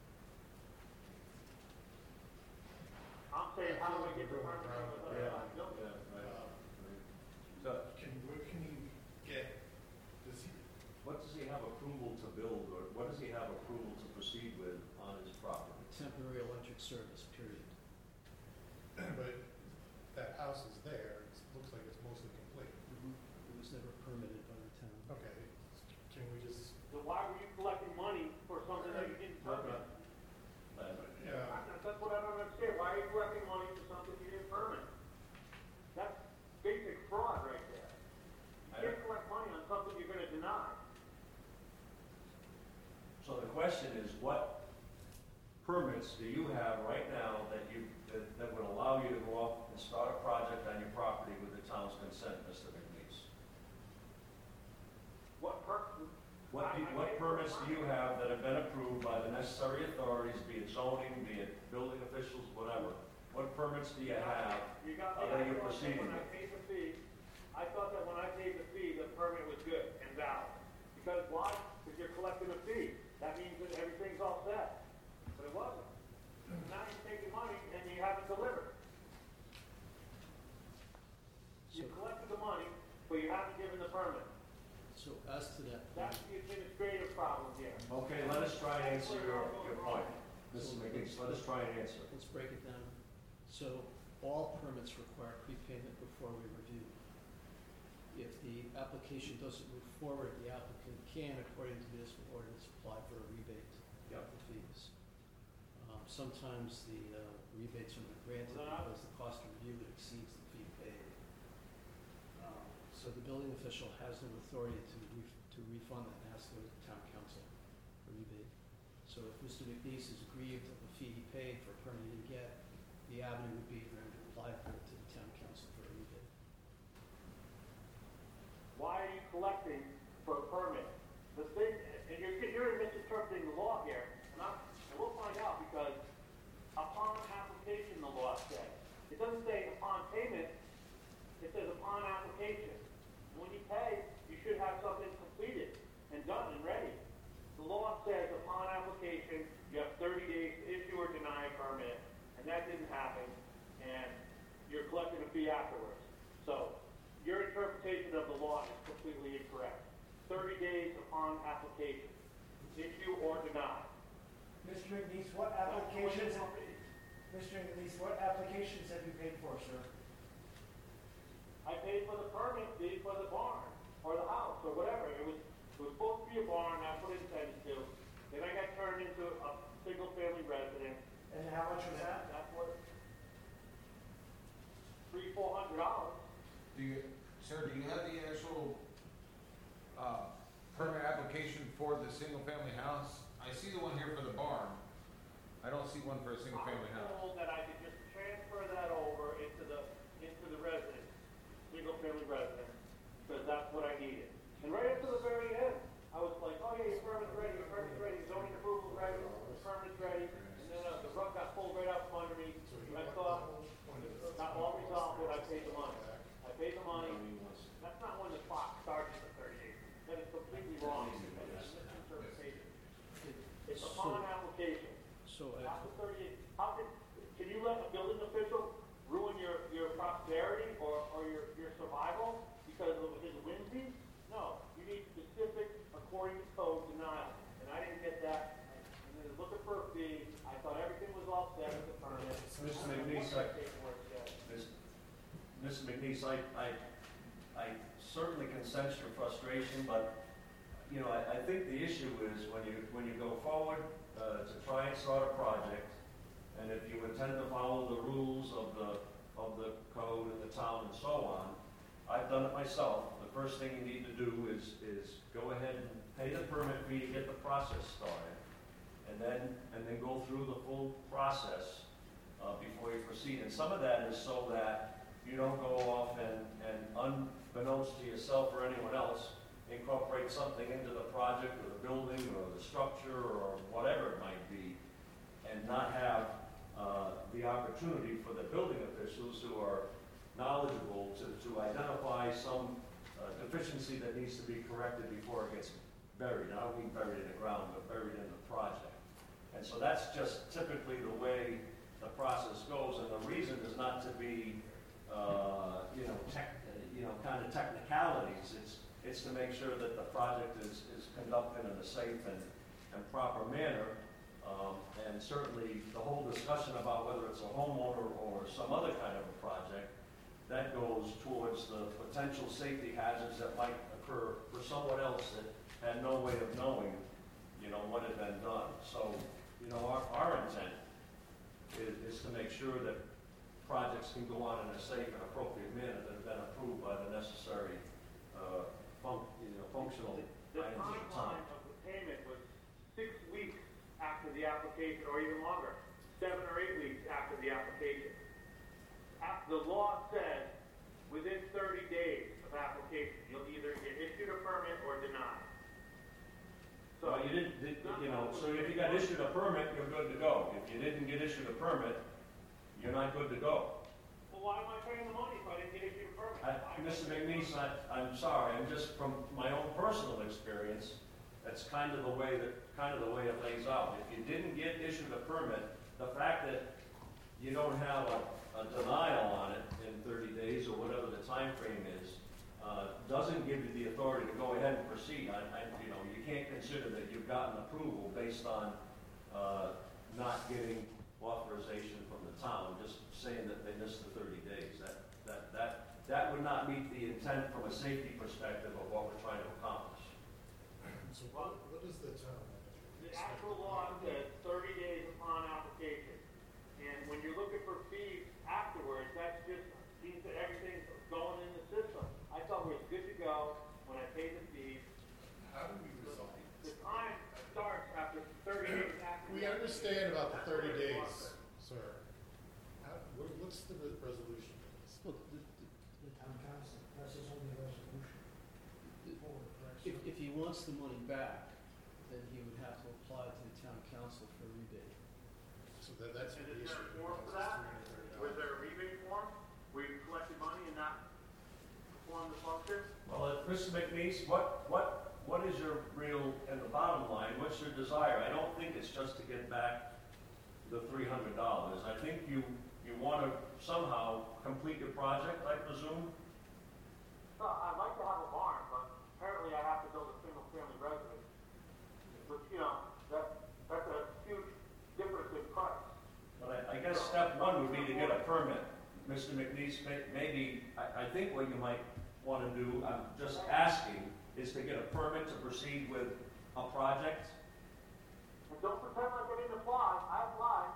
I'm saying, how do I get the permit from the other Yeah. five buildings? Yeah, right. Um, So, Can, what can he get, does he, what does he have approval to build, or what does he have approval to proceed with on his property? Temporary electric service, period. but that house is there, it looks like it's mostly complete. It was never permitted by the town. Okay, can we just, Then why were you collecting money for something that you didn't permit? But, yeah, That's what I don't understand. Why are you collecting money for something you didn't permit? That's basic fraud right there. You can't collect money on something you're gonna deny. So the question is, what permits do you have right now that you, that, that would allow you to go off and start a project on your property with the town's consent, Mister McNeese? What per, What, do- what permits do you have that have been approved by the necessary authorities, be it zoning, be it building officials, whatever? What permits do you have you got uh, me, that I you're thought that proceeding when I with? paid the fee, I thought that when I paid the fee, the permit was good and valid. Because why? Because you're collecting a fee. That means that everything's all set. But it wasn't. Now you're taking money and you haven't delivered. You So, collected the money, but you haven't given the permit. so as to that That's point, the administrative problem here. Okay, let us try and answer your, your point. Missus McNeese, let us try and answer. let's break it down. So all permits require prepayment before we review. If the application doesn't move forward, the applicant can, according to municipal ordinance, apply for a rebate to the fees. Um, Sometimes the uh, rebates are not granted Well, then I- because the cost of review exceeds the fee paid. Um, So the building official has no authority to re- to refund that, and has to go to the town council for rebate. So if Mister McNeese is aggrieved of the fee he paid for a permit he didn't get, the avenue would be for him to apply for it to the town council for a rebate. Why are you collecting for a permit? The thing, and you're, you're misinterpreting the law here, and I'm, and we'll find out because upon application, the law says. It doesn't say upon afterwards. So, your interpretation of the law is completely incorrect. Thirty days upon application, issue or deny. Mister McNeese, what applications, Mister McNeese, what applications have you paid for, sir? I paid for the permit fee for the barn, or the house, or whatever. It was, it was supposed to be a barn, that's what it intended to. Then I got turned into a single-family residence. And how much was that? That's what, three, four hundred dollars. Do you, sir, do you have the actual, uh, permit application for the single-family house? I see the one here for the barn. I don't see one for a single-family I was house. told that I could just transfer that over into the, into the residence, single-family residence, because that's what I needed. And right up to the very end, I was like, oh yeah, your permit's ready, your permit's ready, zoning approval's ready, your permit's ready. And then uh, the rug got pulled right out from under me. I thought, not all resolved, but I paid the money. I paid the money. That's not when the clock starts at thirty days. That is completely wrong. That's a misinterpretation. It's upon application. So, uh, After thirty days, how can, can you let a building official ruin your, your prosperity or, or your, your survival because of his whimsy? No, you need specific, according to code, denial. And I didn't get that. And then looking for a fee, I thought everything was all set with the permit. Mister McNeese, I- Miz- Mister McNeese, I, I, I certainly can sense your frustration, but, you know, I, I think the issue is when you, when you go forward, uh, to try and start a project, and if you intend to follow the rules of the, of the code in the town and so on, I've done it myself. The first thing you need to do is, is go ahead and pay the permit fee to get the process started, and then, and then go through the full process, uh, before you proceed. And some of that is so that you don't go off and, and unbeknownst to yourself or anyone else, incorporate something into the project or the building or the structure or whatever it might be, and not have uh, the opportunity for the building officials who are knowledgeable to, to identify some uh, deficiency that needs to be corrected before it gets buried. I don't mean buried in the ground, but buried in the project. And so that's just typically the way the process goes, and the reason is not to be, uh, you know, tech, you know, kind of technicalities. It's It's to make sure that the project is, is conducted in a safe and, and proper manner. Um, and certainly the whole discussion about whether it's a homeowner or some other kind of a project, that goes towards the potential safety hazards that might occur for someone else that had no way of knowing, you know, what had been done. So, you know, our, our intent is, is to make sure that projects can go on in a safe and appropriate manner that have been approved by the necessary uh, Fun, you know, functional The items at the time. timeline of the payment was six weeks after the application, or even longer, seven or eight weeks after the application. After the law says, within thirty days of application, you'll either get issued a permit or denied. So, Well, you didn't, did- you know, so if you got issued a permit, you're good to go. If you didn't get issued a permit, you're not good to go. well, why am I paying the money if I didn't get issued a permit? I, Mister McNeese, I, I'm sorry, I'm just from my own personal experience, that's kind of the way that, kind of the way it lays out. If you didn't get issued a permit, the fact that you don't have a, a denial on it in thirty days or whatever the time frame is, uh, doesn't give you the authority to go ahead and proceed. I, I, you know, you can't consider that you've gotten approval based on, uh, not getting authorization from the town, just saying that they missed the thirty days. That, that, that, that would not meet the intent from a safety perspective of what we're trying to accomplish. So what, what is the town manager? The actual law says thirty days upon application. And when you're looking for fees afterwards, that's just means that everything's going in the system. I thought we were good to go when I paid the fees. How do we resolve The this? time starts after thirty days after. We the understand about the That's thirty what it days, was. sir. How, what, what's the re- resolution? of this? well, the, the, The town council, that's his only resolution. Forward, correct, if, sir? if he wants the money back, then he would have to apply to the town council for a rebate. So that, that's And the is issue. there a form for because that? it's three hundred thirty Was dollars. there a rebate form where you collected money and not performed the function? Well, uh, Mister McNeese, what, what, what is your real, and the bottom line, what's your desire? I don't think it's just to get back the three hundred dollars. I think you, you want to somehow complete your project, I presume? So I'd like to have a barn, but apparently I have to build a single-family residence, which, you know, that, that's a huge difference in price. But I, I guess step one would be to get a permit. Mister McNeese, may- maybe, I, I think what you might want to do, I'm just asking, is to get a permit to proceed with a project. And don't pretend like I didn't apply. I applied.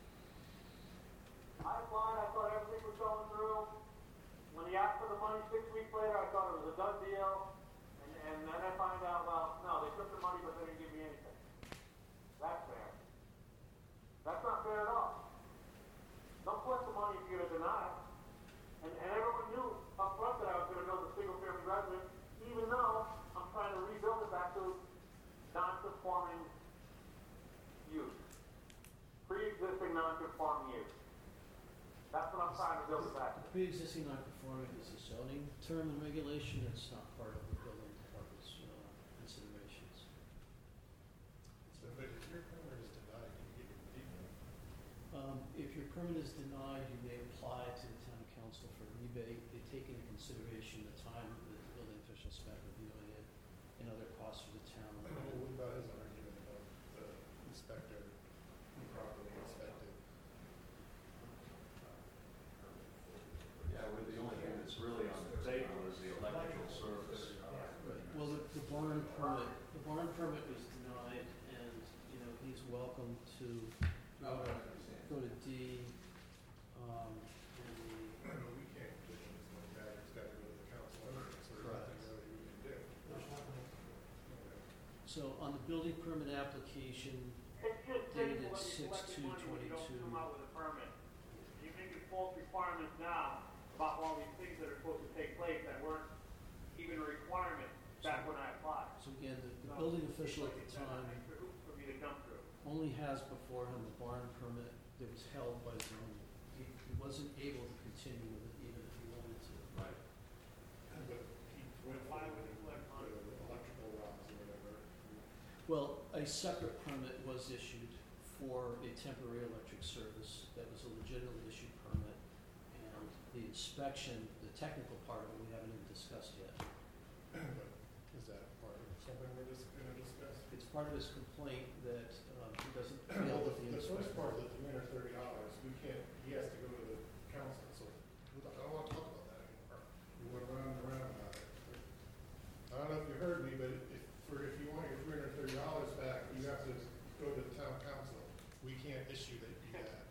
I applied. I thought everything was going through. When he asked for the money six weeks later, I thought it was a done deal. And, and then I find out, well, no, they took the money, but they didn't give me anything. That's fair. That's not fair at all. Don't collect the money if you're going to deny it. And, and everyone knew up front that I was going to build a single-family residence, even though I'm trying to rebuild it back to non-conforming use. Pre-existing non-conforming use. That's what I'm trying to build it back to. Pre-existing non-conforming is a zoning term and regulation, it's not part of the building department's uh, considerations. So, but if your permit is denied, you get your rebate. Um, If your permit is denied, you may apply to the town council for a rebate. They take into consideration the time that the building official spent reviewing it and other costs for the town. Well, what about his argument about the inspector improperly inspected? Yeah, well, the only thing that's really on the table is the electrical service. Right. Well, the, the barn permit, the barn permit was denied, and, you know, he's welcome to go to, go to D, um, and the, No, we can't petition this like that, it's gotta go to the council anyway, so there's Correct. nothing really we can do. Okay. so on the building permit application, It's just Dated simple when you six collect two your money when you don't twenty-two. come out with a permit. You're making false requirements now about all these things that are supposed to take place that weren't even a requirement back when I applied. so again, the, the So, building official at the it's like time an extra hoop for me to jump through. only has before him the barn permit that was held by zoning. He, he wasn't able to continue with it even if he wanted to. Right. But he went Why for would the he collect money? the electrical rods or whatever. Well, a separate permit was issued for a temporary electric service. That was a legitimately issued permit. And the inspection, the technical part of it, we haven't even discussed yet. But is that part of something we're just gonna discuss? It's part of his complaint that um, he doesn't Well, feel the, that the the first inspector. part, the three hundred thirty dollars, we can't, he has to go to the council, so we don't- I don't wanna talk about that anymore. We went around and around about it. I don't know if you heard me, but if, for, if you want your three hundred thirty dollars back, you have to go to the town council. We can't issue that, you that.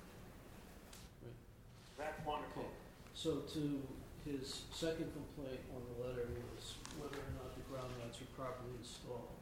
That's wonderful. Okay, so to his second complaint on the letter was whether or not the ground mounts were properly installed.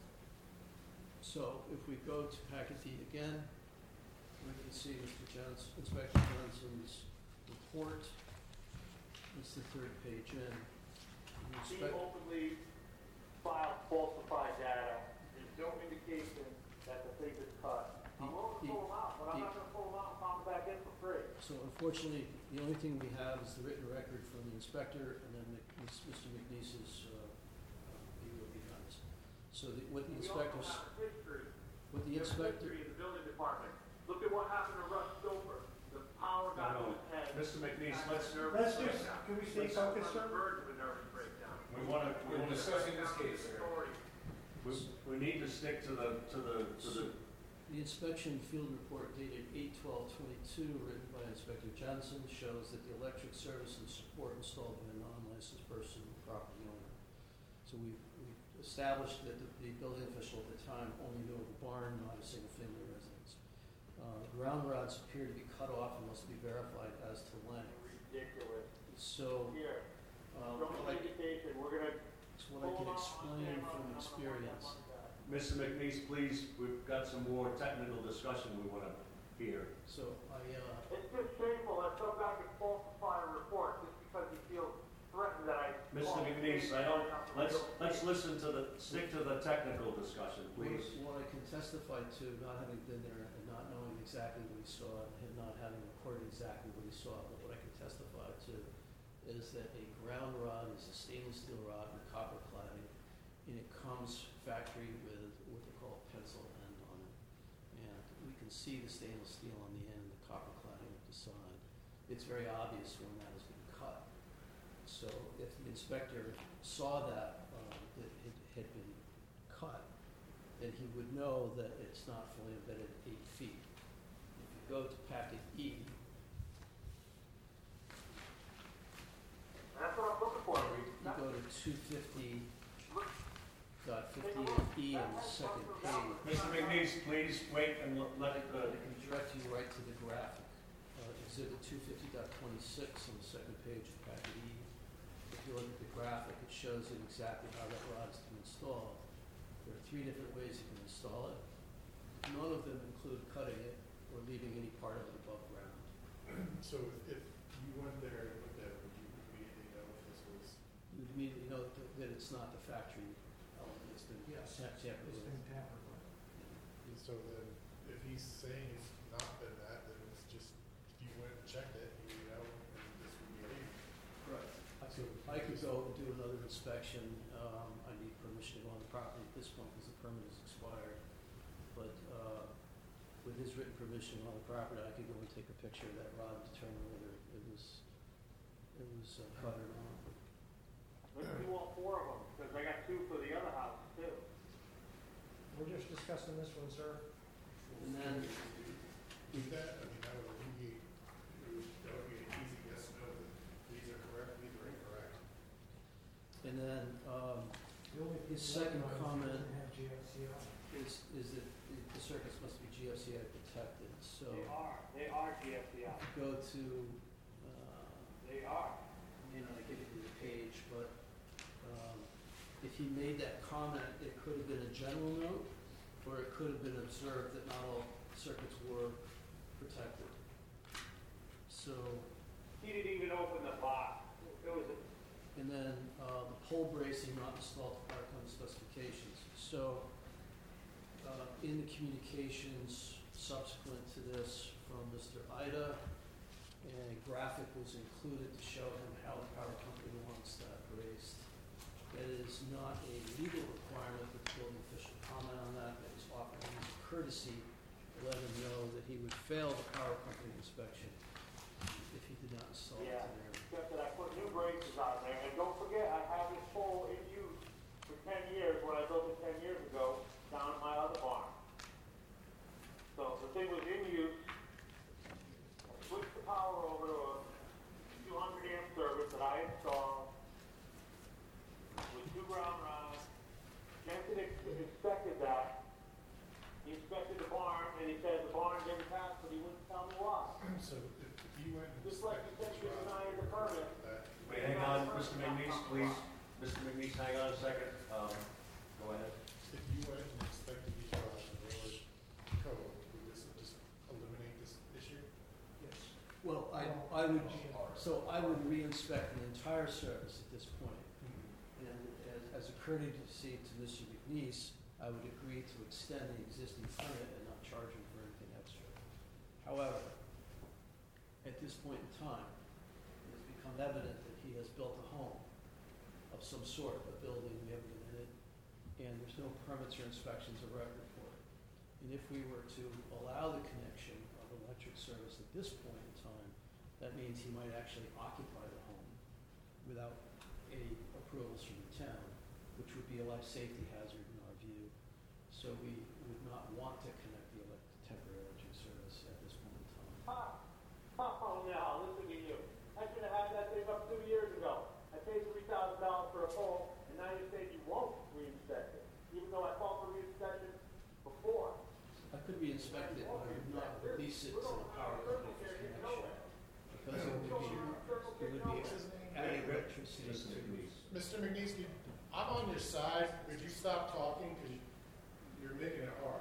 So if we go to packet D again, we can see Mister Johnson, Inspector Johnson's report. It's the third page in. The He inspec- openly filed falsified data. There's no indication that the thing is cut. I'm willing to The- pull them out, but I'm the- not gonna pull them out and pound them back in for free. So unfortunately, the only thing we have is the written record from the inspector and then Mc- Mister McNeese's uh, uh, review of the guns. So the- what the We also inspectors, have a history. what the There's inspector, history in the building department. Look at what happened to Russ Stover. The power got to No, no. his head. Mister McNeese, Had a let's, nervous Let's just, breakdown. can we stay Let's- focused, On the sir? verge of a nervous breakdown. we want to, we We're want to, discussing this case, sir. Authority. we, we need to stick to the, to the, to the, the inspection field report dated eight twelve twenty-two, written by Inspector Johnson, shows that the electric service and support installed by a non-licensed person, property owner. So we, we established that the, the building official at the time only knew of the barn, not a single-family residence. Uh, ground rods appear to be cut off and must be verified as to length. Ridiculous. So, Here, uh, show what me I, indication. We're gonna it's what I pull can them out on explain camera from and I'm gonna want that experience. money back. Mister McNeese, please, we've got some more technical discussion we want to hear. So I, uh, It's just shameful that some guy can falsify a report just because he feels threatened that I. Mister McNeese, I don't, let's, let's listen to the, stick to the technical discussion, what please. what I can testify to, not having been there and not knowing exactly what he saw, and not having recorded exactly what he saw, but what I can testify to is that a ground rod is a stainless steel rod with copper cladding, and it comes factory with what they call a pencil end on it. And we can see the stainless steel on the end, the copper cladding at the side. it's very obvious when that has been cut. So if the inspector saw that, uh, that it had been cut, then he would know that it's not fully embedded eight feet. If you go to packet E, That's what I'm looking for. you go to two fifty dot fifty-eight E on the second page. Mister McNeese, please wait and let- let, I uh, can direct you right to the graphic. Uh, Exhibit two fifty dot twenty-six on the second page of packet E. If you look at the graphic, it shows you exactly how that rod is to be installed. There are three different ways you can install it. None of them include cutting it or leaving any part of it above ground. So if you went there and looked at it, would you immediately know if this was, You would immediately know that that it's not the factory element, it's been Yes, tap- tampered It's with. been tampered with. so then if he's saying it's not been that, then it's just, if you went and checked it, you would know, and this would be illegal. Right. I could, I could go and do another inspection. Um, I need permission to go on the property at this point because the permit is expired. But, uh, with his written permission on the property, I could go and take a picture of that rod and determine whether it was, it was uh, cut or not. Let's do all four of them, because I got two for the other house too. We're just discussing this one, sir. And then, With that, I mean, that would alleviate, it would, that would be an easy yes, no, that these are correct, these are incorrect. and then, um, The only His thing second left on it is comment- we have G F C I. is, is that the- the circuits must be G F C I protected, so They are, they are G F C I. go to, uh, They are. may not give you the page, but um, if he made that comment, it could have been a general note, or it could have been observed that not all circuits were protected. So, He didn't even open the box. It was a and then uh, the pole bracing not installed to fire code specifications. So, uh, in the communications subsequent to this from Mister Ida, a graphic was included to show him how the power company wants that braced. That is not a legal requirement that the building official comment on that. That was offered as a courtesy to let him know that he would fail the power company inspection if he did not install it Yeah. to their. Except that I put new braces on there, and don't forget, I have this pole in use for ten years, when I built it ten years ago, down in my other barn. So the thing was in use, I switched the power over to a two hundred amp service that I installed with two ground rods. Jensen ex- inspected that. He inspected the barn, and he said the barn didn't pass, but he wouldn't tell me why. So if if you went and Just like you inspected said, this you rod, denied the permit. that, wait, hang on, Mister McNeese, please. Mister McNeese, hang on a second. Um, go ahead. if you went and inspected these rods and they were code, would this just eliminate this issue? Yes. Well, I, I would, so I would re-inspect the entire service at this point. And as, as a courtesy to Mister McNeese, I would agree to extend the existing permit and not charge him for anything extra. However, at this point in time, it has become evident that he has built a home of some sort, a building, we haven't been in it, and there's no permits or inspections of record for it. And if we were to allow the connection of electric service at this point in time, that means he might actually occupy the home without any approvals from the town, which would be a life safety hazard in our view. So we would not want to connect the elect- temporary electric service at this point in time. Ha! Oh, now, listen to you. I should have had that thing up two years ago. I paid three thousand dollars for a pole, and now you're saying you won't re-inspect it, even though I called for re-inspection before. I could re-inspect it, but I would not release it to the power company for connection. Because it would be, it would be adding electricity Mister to. McNeese. Mister McNeese, I'm on your side. Would you stop talking, because you're making it hard.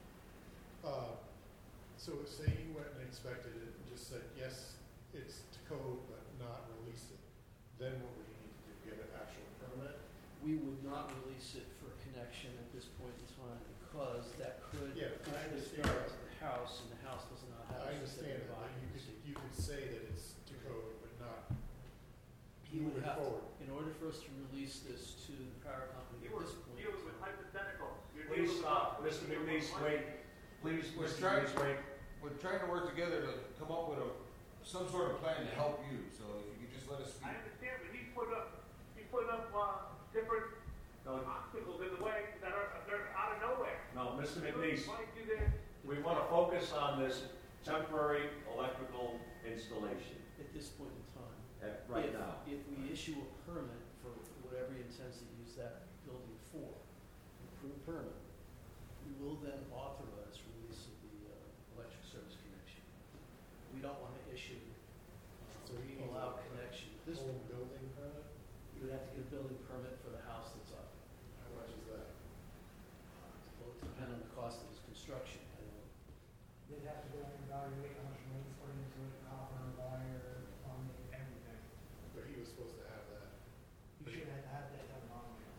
Uh, So say you went and inspected it and just said, yes, it's to code, but not release it. Then what would you need to do? Get an actual permit? We would not release it for connection at this point in time because that could Yeah, push I the understand. start to the house and the house does not have I a understand certificate of that, but you could, occupancy. you could say that it's to code, but not He would moving have, to- forward. in order for us to release this to the power company You at were this point. dealing with hypotheticals. You're Please dealing with- stop. Mister McNeese, wait. Please, We're Mister trying- McNeese, wait. We're trying to work together to come up with a some sort of plan to help you, so if you could just let us speak. I understand, but he's put up, he's putting up, uh, different No, obstacles in the way that are, they're out of nowhere. no, Mister McNeese, Why do this? we want to focus on this temporary electrical installation At this point in time. at, right If- now. If we issue a permit for whatever he intends to use that building for, an approved permit, we will then authorize release of the uh, electric service connection. We don't want to issue, So uh, he needs allow a- connection. This, Home building permit, you would have to get a building permit for the house that's up. how much is that? Well, it depends on the cost of his construction. I don't know. They'd have to go and evaluate how much money's put into it, copper, wire, plumbing, everything. But he was supposed to have that. You should have had that done on there.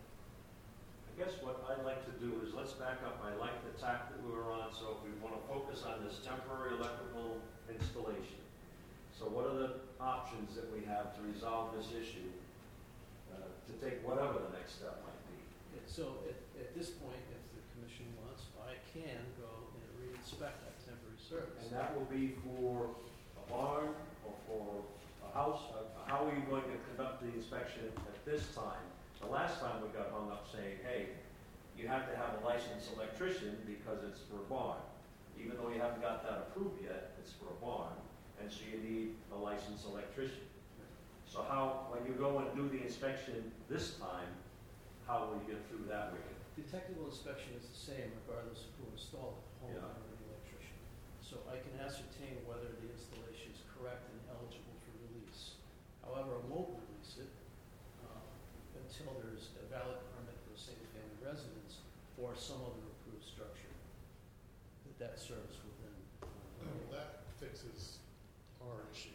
I guess what I'd like to do is, let's back up, I like the tack that we were on, so if we want to focus on this temporary electrical installation. So what are the options that we have to resolve this issue, uh, to take whatever the next step might be? Okay, So at, at this point, if the commission wants, I can go and re-inspect that temporary service. And that will be for a barn or for a house? Uh, How are you going to conduct the inspection at this time? The last time we got hung up saying, hey, you have to have a licensed electrician because it's for a barn. Even though you haven't got that approved yet, it's for a barn, and so you need a licensed electrician. So how, when you go and do the inspection this time, how will you get through that wicket? The technical inspection is the same regardless of who installed it, Yeah. homeowner or the electrician. So I can ascertain whether the installation is correct and eligible for release. However, I won't release it uh, until there's a valid permit for a single-family residence or some other approved structure that that service will then. uh, Well, that fixes our issue.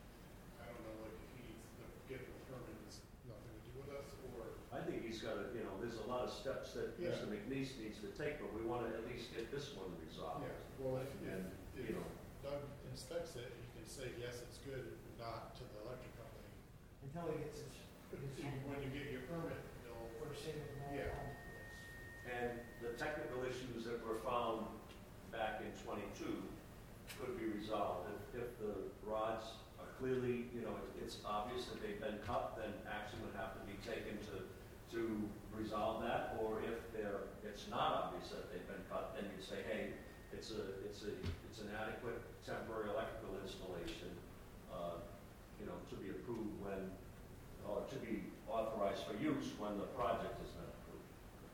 I don't know, like, if he needs to get the permit, it's nothing to do with us, or, I think he's got to, you know, there's a lot of steps that Yeah. Mister McNeese needs to take, but we want to at least get this one resolved. yeah, well, if, And, if, you if know, Doug inspects it, he can say, yes, it's good, not to the electric company. Until he gets his, his You- When you get your permit, they'll, for a single family Yeah. home. and the technical issues that were found back in twenty-two could be resolved. If, if the rods are clearly, you know, it's- it's obvious that they've been cut, then action would have to be taken to, to resolve that. Or if they're, it's not obvious that they've been cut, then you say, hey, it's a, it's a, it's an adequate temporary electrical installation, uh, you know, to be approved when, or to be authorized for use when the project has been approved.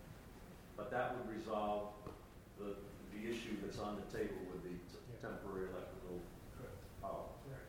But that would resolve the, the issue that's on the table with the t- Yeah. temporary electrical Correct. power. Correct.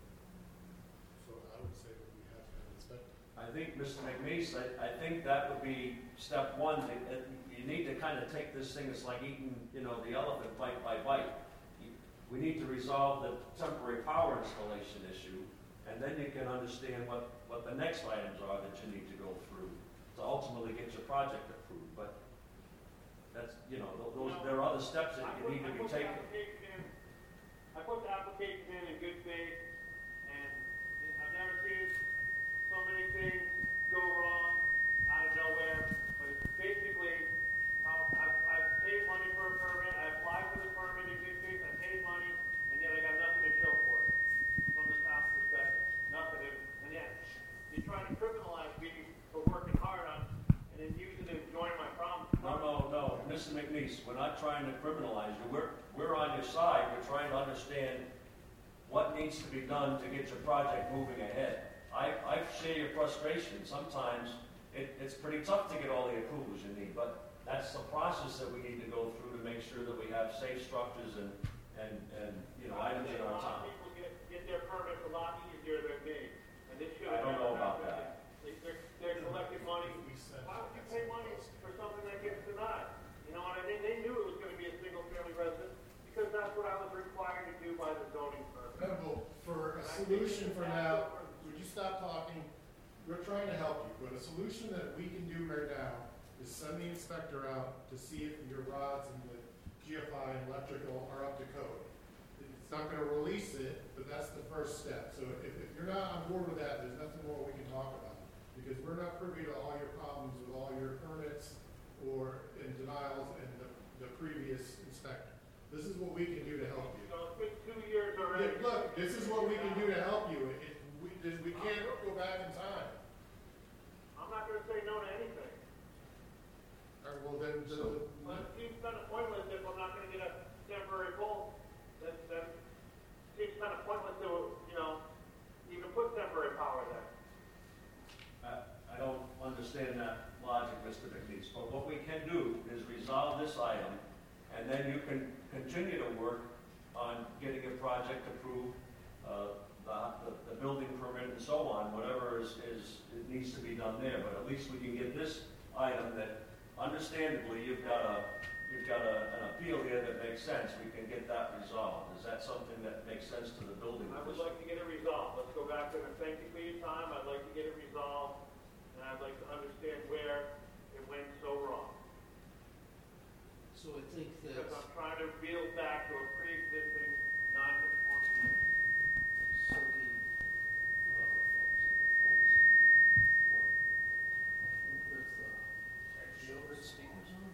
so I would say that we have to inspect. I think, Mister McNeese, I, I think that would be step one. It- it- You need to kind of take this thing, it's like eating, you know, the elephant bite by bite. You- We need to resolve the temporary power installation issue, and then you can understand what, what the next items are that you need to go through to ultimately get your project approved. But that's, you know, tho- those, there are other steps that I you put, need I to be put the taken. application in, I put the application in in good faith, and I've never seen so many things go wrong out of nowhere, but it's basically, how I've, I've paid money for a permit, I applied for the permit in good faith, I paid money, and yet I got nothing to show for it, from the town's perspective, nothing, and yet, you're trying to criminalize me for working hard on, and then using it to join my problem. No, no, no, Mister McNeese, we're not trying to criminalize you. We're, we're on your side. We're trying to understand what needs to be done to get your project moving ahead. I, I share your frustration. Sometimes it, it's pretty tough to get all the approvals you need, but that's the process that we need to go through to make sure that we have safe structures and, and, and, you know, items in A our lot of town. people get, get their permits a lot easier than me, and this should I have don't never know about happened. They, they're, they're collecting money. If we send Why would you that pay money something for something that gets denied? You know what I mean? They knew it was gonna be a single-family residence, because that's what I was required to do by the zoning permit. else. No, for a solution for now, would you stop talking? We're trying to help you, but a solution that we can do right now is send the inspector out to see if your rods and the G F I and electrical are up to code. It's not gonna release it, but that's the first step. So if, if you're not on board with that, there's nothing more we can talk about. Because we're not privy to all your problems with all your permits or in denials and the, the previous inspector. This is what we can do to help you. So it's been two years already. Yeah, look, this is what we can do to help you. It, we, this- we can't go back in time. I'm not gonna say no to anything. All right, well then, the- So- But it seems kind of pointless if I'm not gonna get a temporary pole, that, that seems kind of pointless to, you know, even put temporary power there. I I don't understand that logic, Mister McNeese, but what we can do is resolve this item, and then you can continue to work on getting a project approved, uh, the, the, the building permit and so on, whatever is, is, it needs to be done there, but at least we can get this item that, understandably, you've got a, you've got a, an appeal here that makes sense, we can get that resolved. Is that something that makes sense to the building I would official? like to get it resolved. Let's go back to it and thank you for your time. I'd like to get it resolved, and I'd like to understand where it went so wrong. So I think that, Because I'm trying to reel back to a pre-existing non-conforming use. so the, uh, with, uh, the overhead speakers on?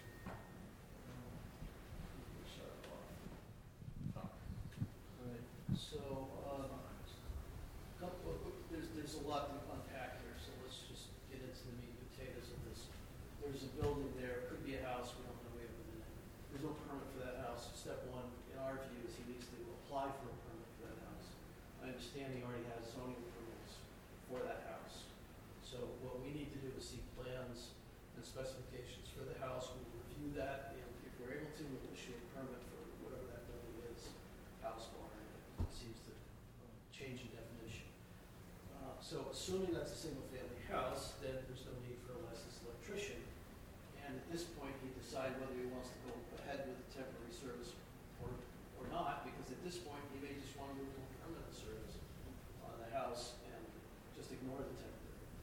Shut it off. Alright, so, um, couple, of- there's, there's a lot to unpack here, so let's just get into the meat and potatoes of this. There's a building there, could be a house, we don't know, we haven't been in. There's no permit for that house. Step one, in our view, is he needs to apply for a permit for that house. I understand he already has zoning approvals for that house. So what we need to do is seek plans and specifications for the house. We'll review that, and if we're able to, we'll issue a permit for whatever that building is, house, barn, it seems to uh, change the definition. Uh, So assuming that's a single-family house, then there's no need for a licensed electrician. And at this point, he decide whether he wants to go ahead with the temporary service or, or not, because at this point, he may just want to move to a permanent service on the house and just ignore the temporary.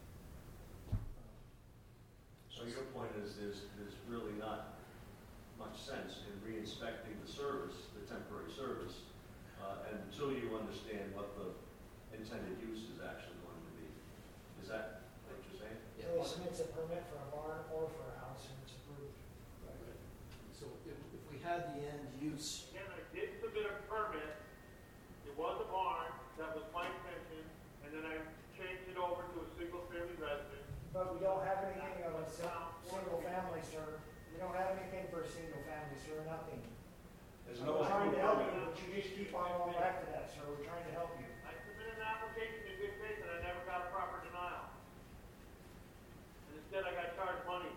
So your point is, there's, there's really not much sense in re-inspecting the service, the temporary service, uh, until you understand what the intended use is actually going to be. Is that what you're saying? Yeah, So he submits a permit for a barn or for a house and it's approved. right. So if, if we had the end use, Again, I did submit a permit. It was a barn. That was my intention. And then I changed it over to a single-family residence. But we don't have anything of a si- single family, sir. We don't have anything for a single family, sir, nothing. There's We're no trying to help you, approved but you just keep on going back to that, sir. We're trying to help you. I submitted an application in good faith, and I never got a proper denial. And instead, I got charged money.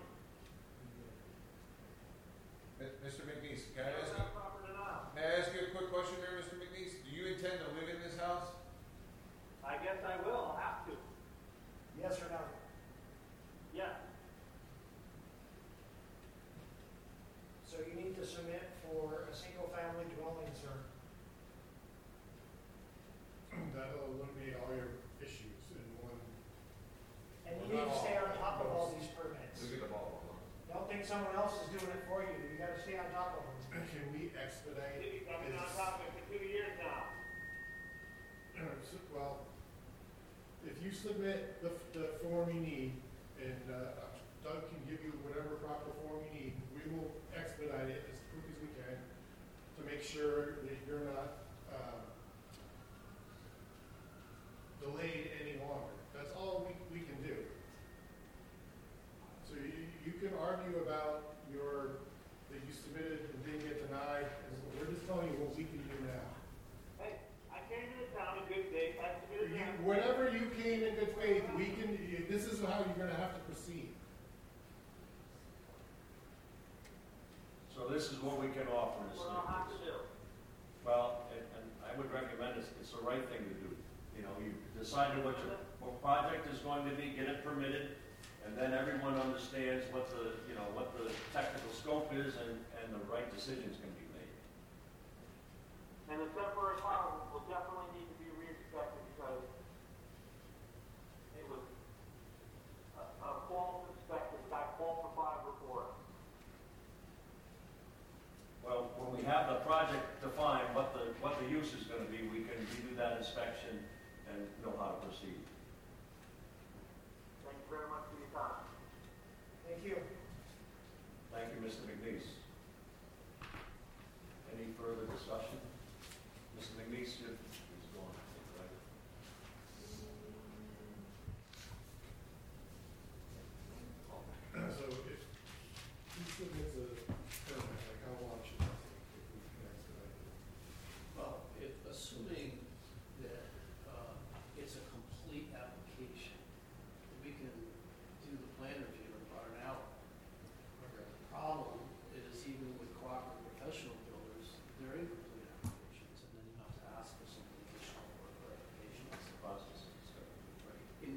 Mi- Mister McNeese, can I Never ask got you, a proper denial. may I ask you a quick question there, Mister McNeese? Do you intend to live in this house? I guess I will. I'll have to. Yes or no? Yeah. So you need to submit for a single family dwelling, sir. that'll eliminate all your issues in one. And you need to stay on top of all these permits. Look at the ball. Don't think someone else is doing it for you. You gotta stay on top of them. Can we expedite? I've been on this- top of it for two years now. Well, if you submit the, the form you need, and uh, Doug can give you whatever proper form you need, we will expedite it as quick as we can to make sure that you're not um, delayed any longer. That's all we, we can do. So you, you can argue about your, that you submitted and didn't get denied, and we're just telling you what we can do now. Hey, I came to the town in good faith. I submitted You, an whatever you came in good faith, we can, this is how you're gonna have to proceed. So this is what we can offer, Mister What I'll have to McNeese. do. Well, and, and I would recommend it's, it's the right thing to do. You know, you decided what your, what project is going to be, get it permitted, and then everyone understands what the, you know, what the technical scope is and, and the right decisions can be made. And the temporary power will definitely need to be re-inspected because it was a, a false inspection, got falsified report. Well, when we have the project defined, what the, what the use is gonna be, we can redo that inspection and know how to proceed. Thank you very much for your time. Thank you. Thank you, Mister McNeese. Any further discussion?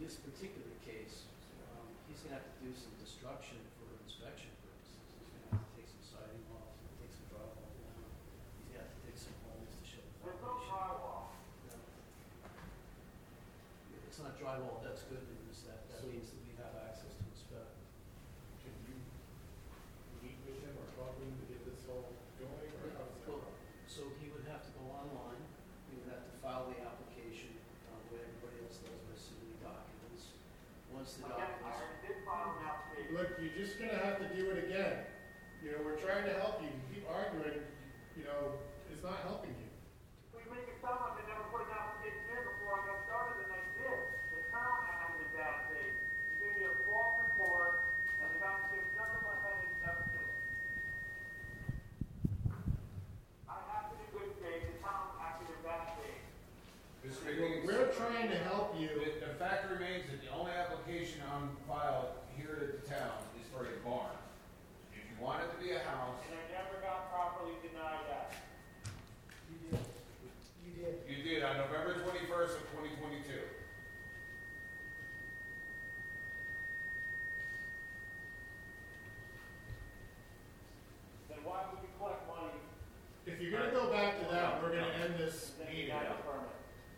this particular case, um, he's gonna have to do some destruction for inspection purposes. He's gonna have to take some siding off, he's gonna take some drywall down, he's gonna have to dig some holes to show the There's no foundation. drywall. No. It's not drywall, that's good news, that, that So- means that we have access to inspect. Can you meet with him or talk to him to get this all going, or how does that Well, work? So he would have to go online, he would have to file the application, uh, what everybody else does by submitting documents. Once the Again, I documents, already did file an application. Look, you're just gonna have to do it again. You know, we're trying to help you. You keep arguing, you know, it's not helping you. We make it sound like they never put an application in before I got started, and they did. The town acted that day. You gave me a false report, and the town said, nothing but that is never did it. I acted in good faith, the town acted in bad faith. Mister We're McNeese, we're trying to help you. the, the fact remains that the only application on file here at the town is for a barn. If you want it to be a house, And I never got properly denied that. You did. You did. you did on November twenty-first of twenty twenty-two. Then why would we collect money? If you're gonna go back to that, we're gonna end this Then meeting. you got a permit.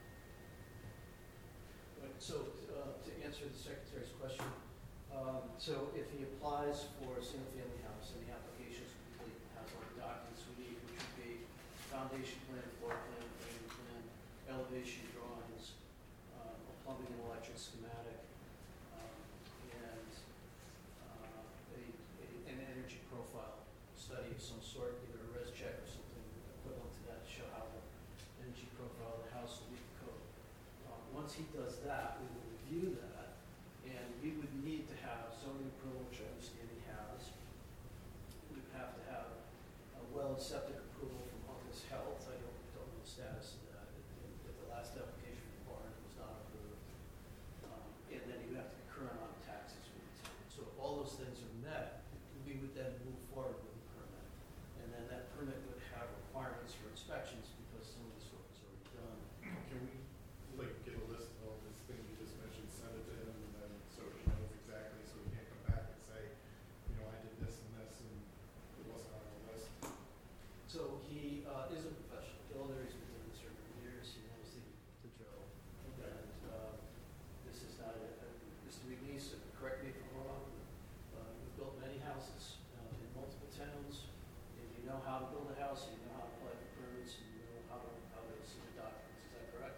Right, so, uh, to answer the secretary's question, um, so if he applies for a single-family house and the application is complete, has all the documents we need, which would be foundation plan, floor plan, framing plan, elevation drawings, um, a plumbing and electric schematic, um, and, uh, a, a, an energy profile study of some sort, either a res check or something equivalent to that, to show how the energy profile of the house will meet the code. Uh, Once he does that, we will review that, and we would need to have zoning approval, which I understand he has. We would have to have a well and septic approval from Uncas Health. I don't, don't know the status of that. If- if the last application for barn was not approved. Um, And then you have to be current on taxes for the town. So if all those things are met, we would then move forward with the permit. And then that permit would have requirements for inspections because some of this work is already done. Can we, like, get a list of all these things you just mentioned, send it to him, and then, so he knows exactly, so he can't come back and say, you know, I did this and this, and it wasn't on the list. So he uh, is a professional builder, he's been doing this for many years, he knows the, the drill. And uh, this is not, a- a- Mister McNeese, correct me if I'm wrong, uh, you've built many houses uh, in multiple towns, and you know how to build a house, you know how to apply for permits, and you know how to, how to submit documents, is that correct?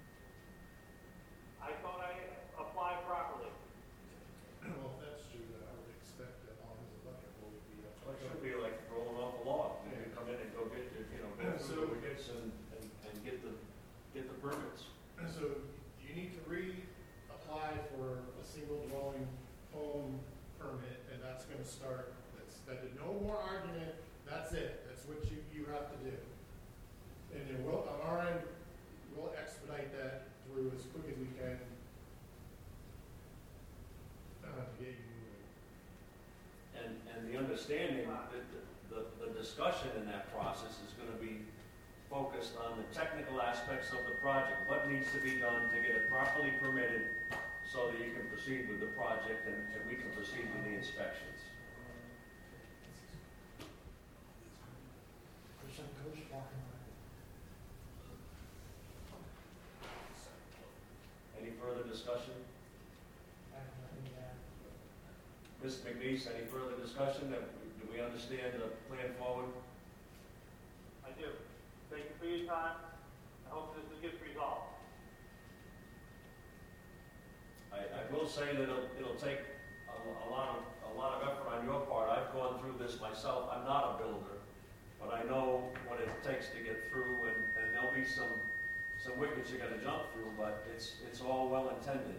I thought I applied properly. Well, if that's true, then I would expect that all his electrical would be up. Well, it should be like rolling off a log. You can come in and go get, the, you know, go through the wickets and, and, and get the, get the permits. So you need to re-apply for a single dwelling home permit, and that's gonna start, that's, that, no more argument, that's it, that's what you, you have to do. And then we'll, on our end, we'll expedite that through as quick as we can, uh, to get you moving. And, and the understanding that the, the, the discussion in that process is gonna be focused on the technical aspects of the project, what needs to be done to get it properly permitted so that you can proceed with the project and, and we can proceed with the inspections. There's some ghost walking around. Any further discussion? I have nothing to add. Miz McNeese, any further discussion? That- Do we understand the plan forward? I do. Thank you for your time. I hope this gets resolved. I, I will say that it'll, it'll take a, a lot of, a lot of effort on your part. I've gone through this myself. I'm not a builder, but I know what it takes to get through, and, and there'll be some, some wickets you gotta jump through, but it's, it's all well intended.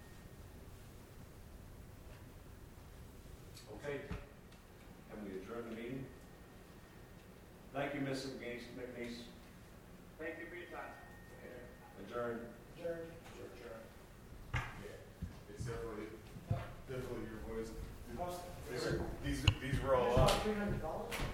Okay, can we adjourn the meeting? Thank you, Miz McNeese. McNeese. Thank you for your time. Adjourn. Jared? Yeah, it's definitely, definitely your voice. Cost- These, these, these were all up. Three hundred dollars?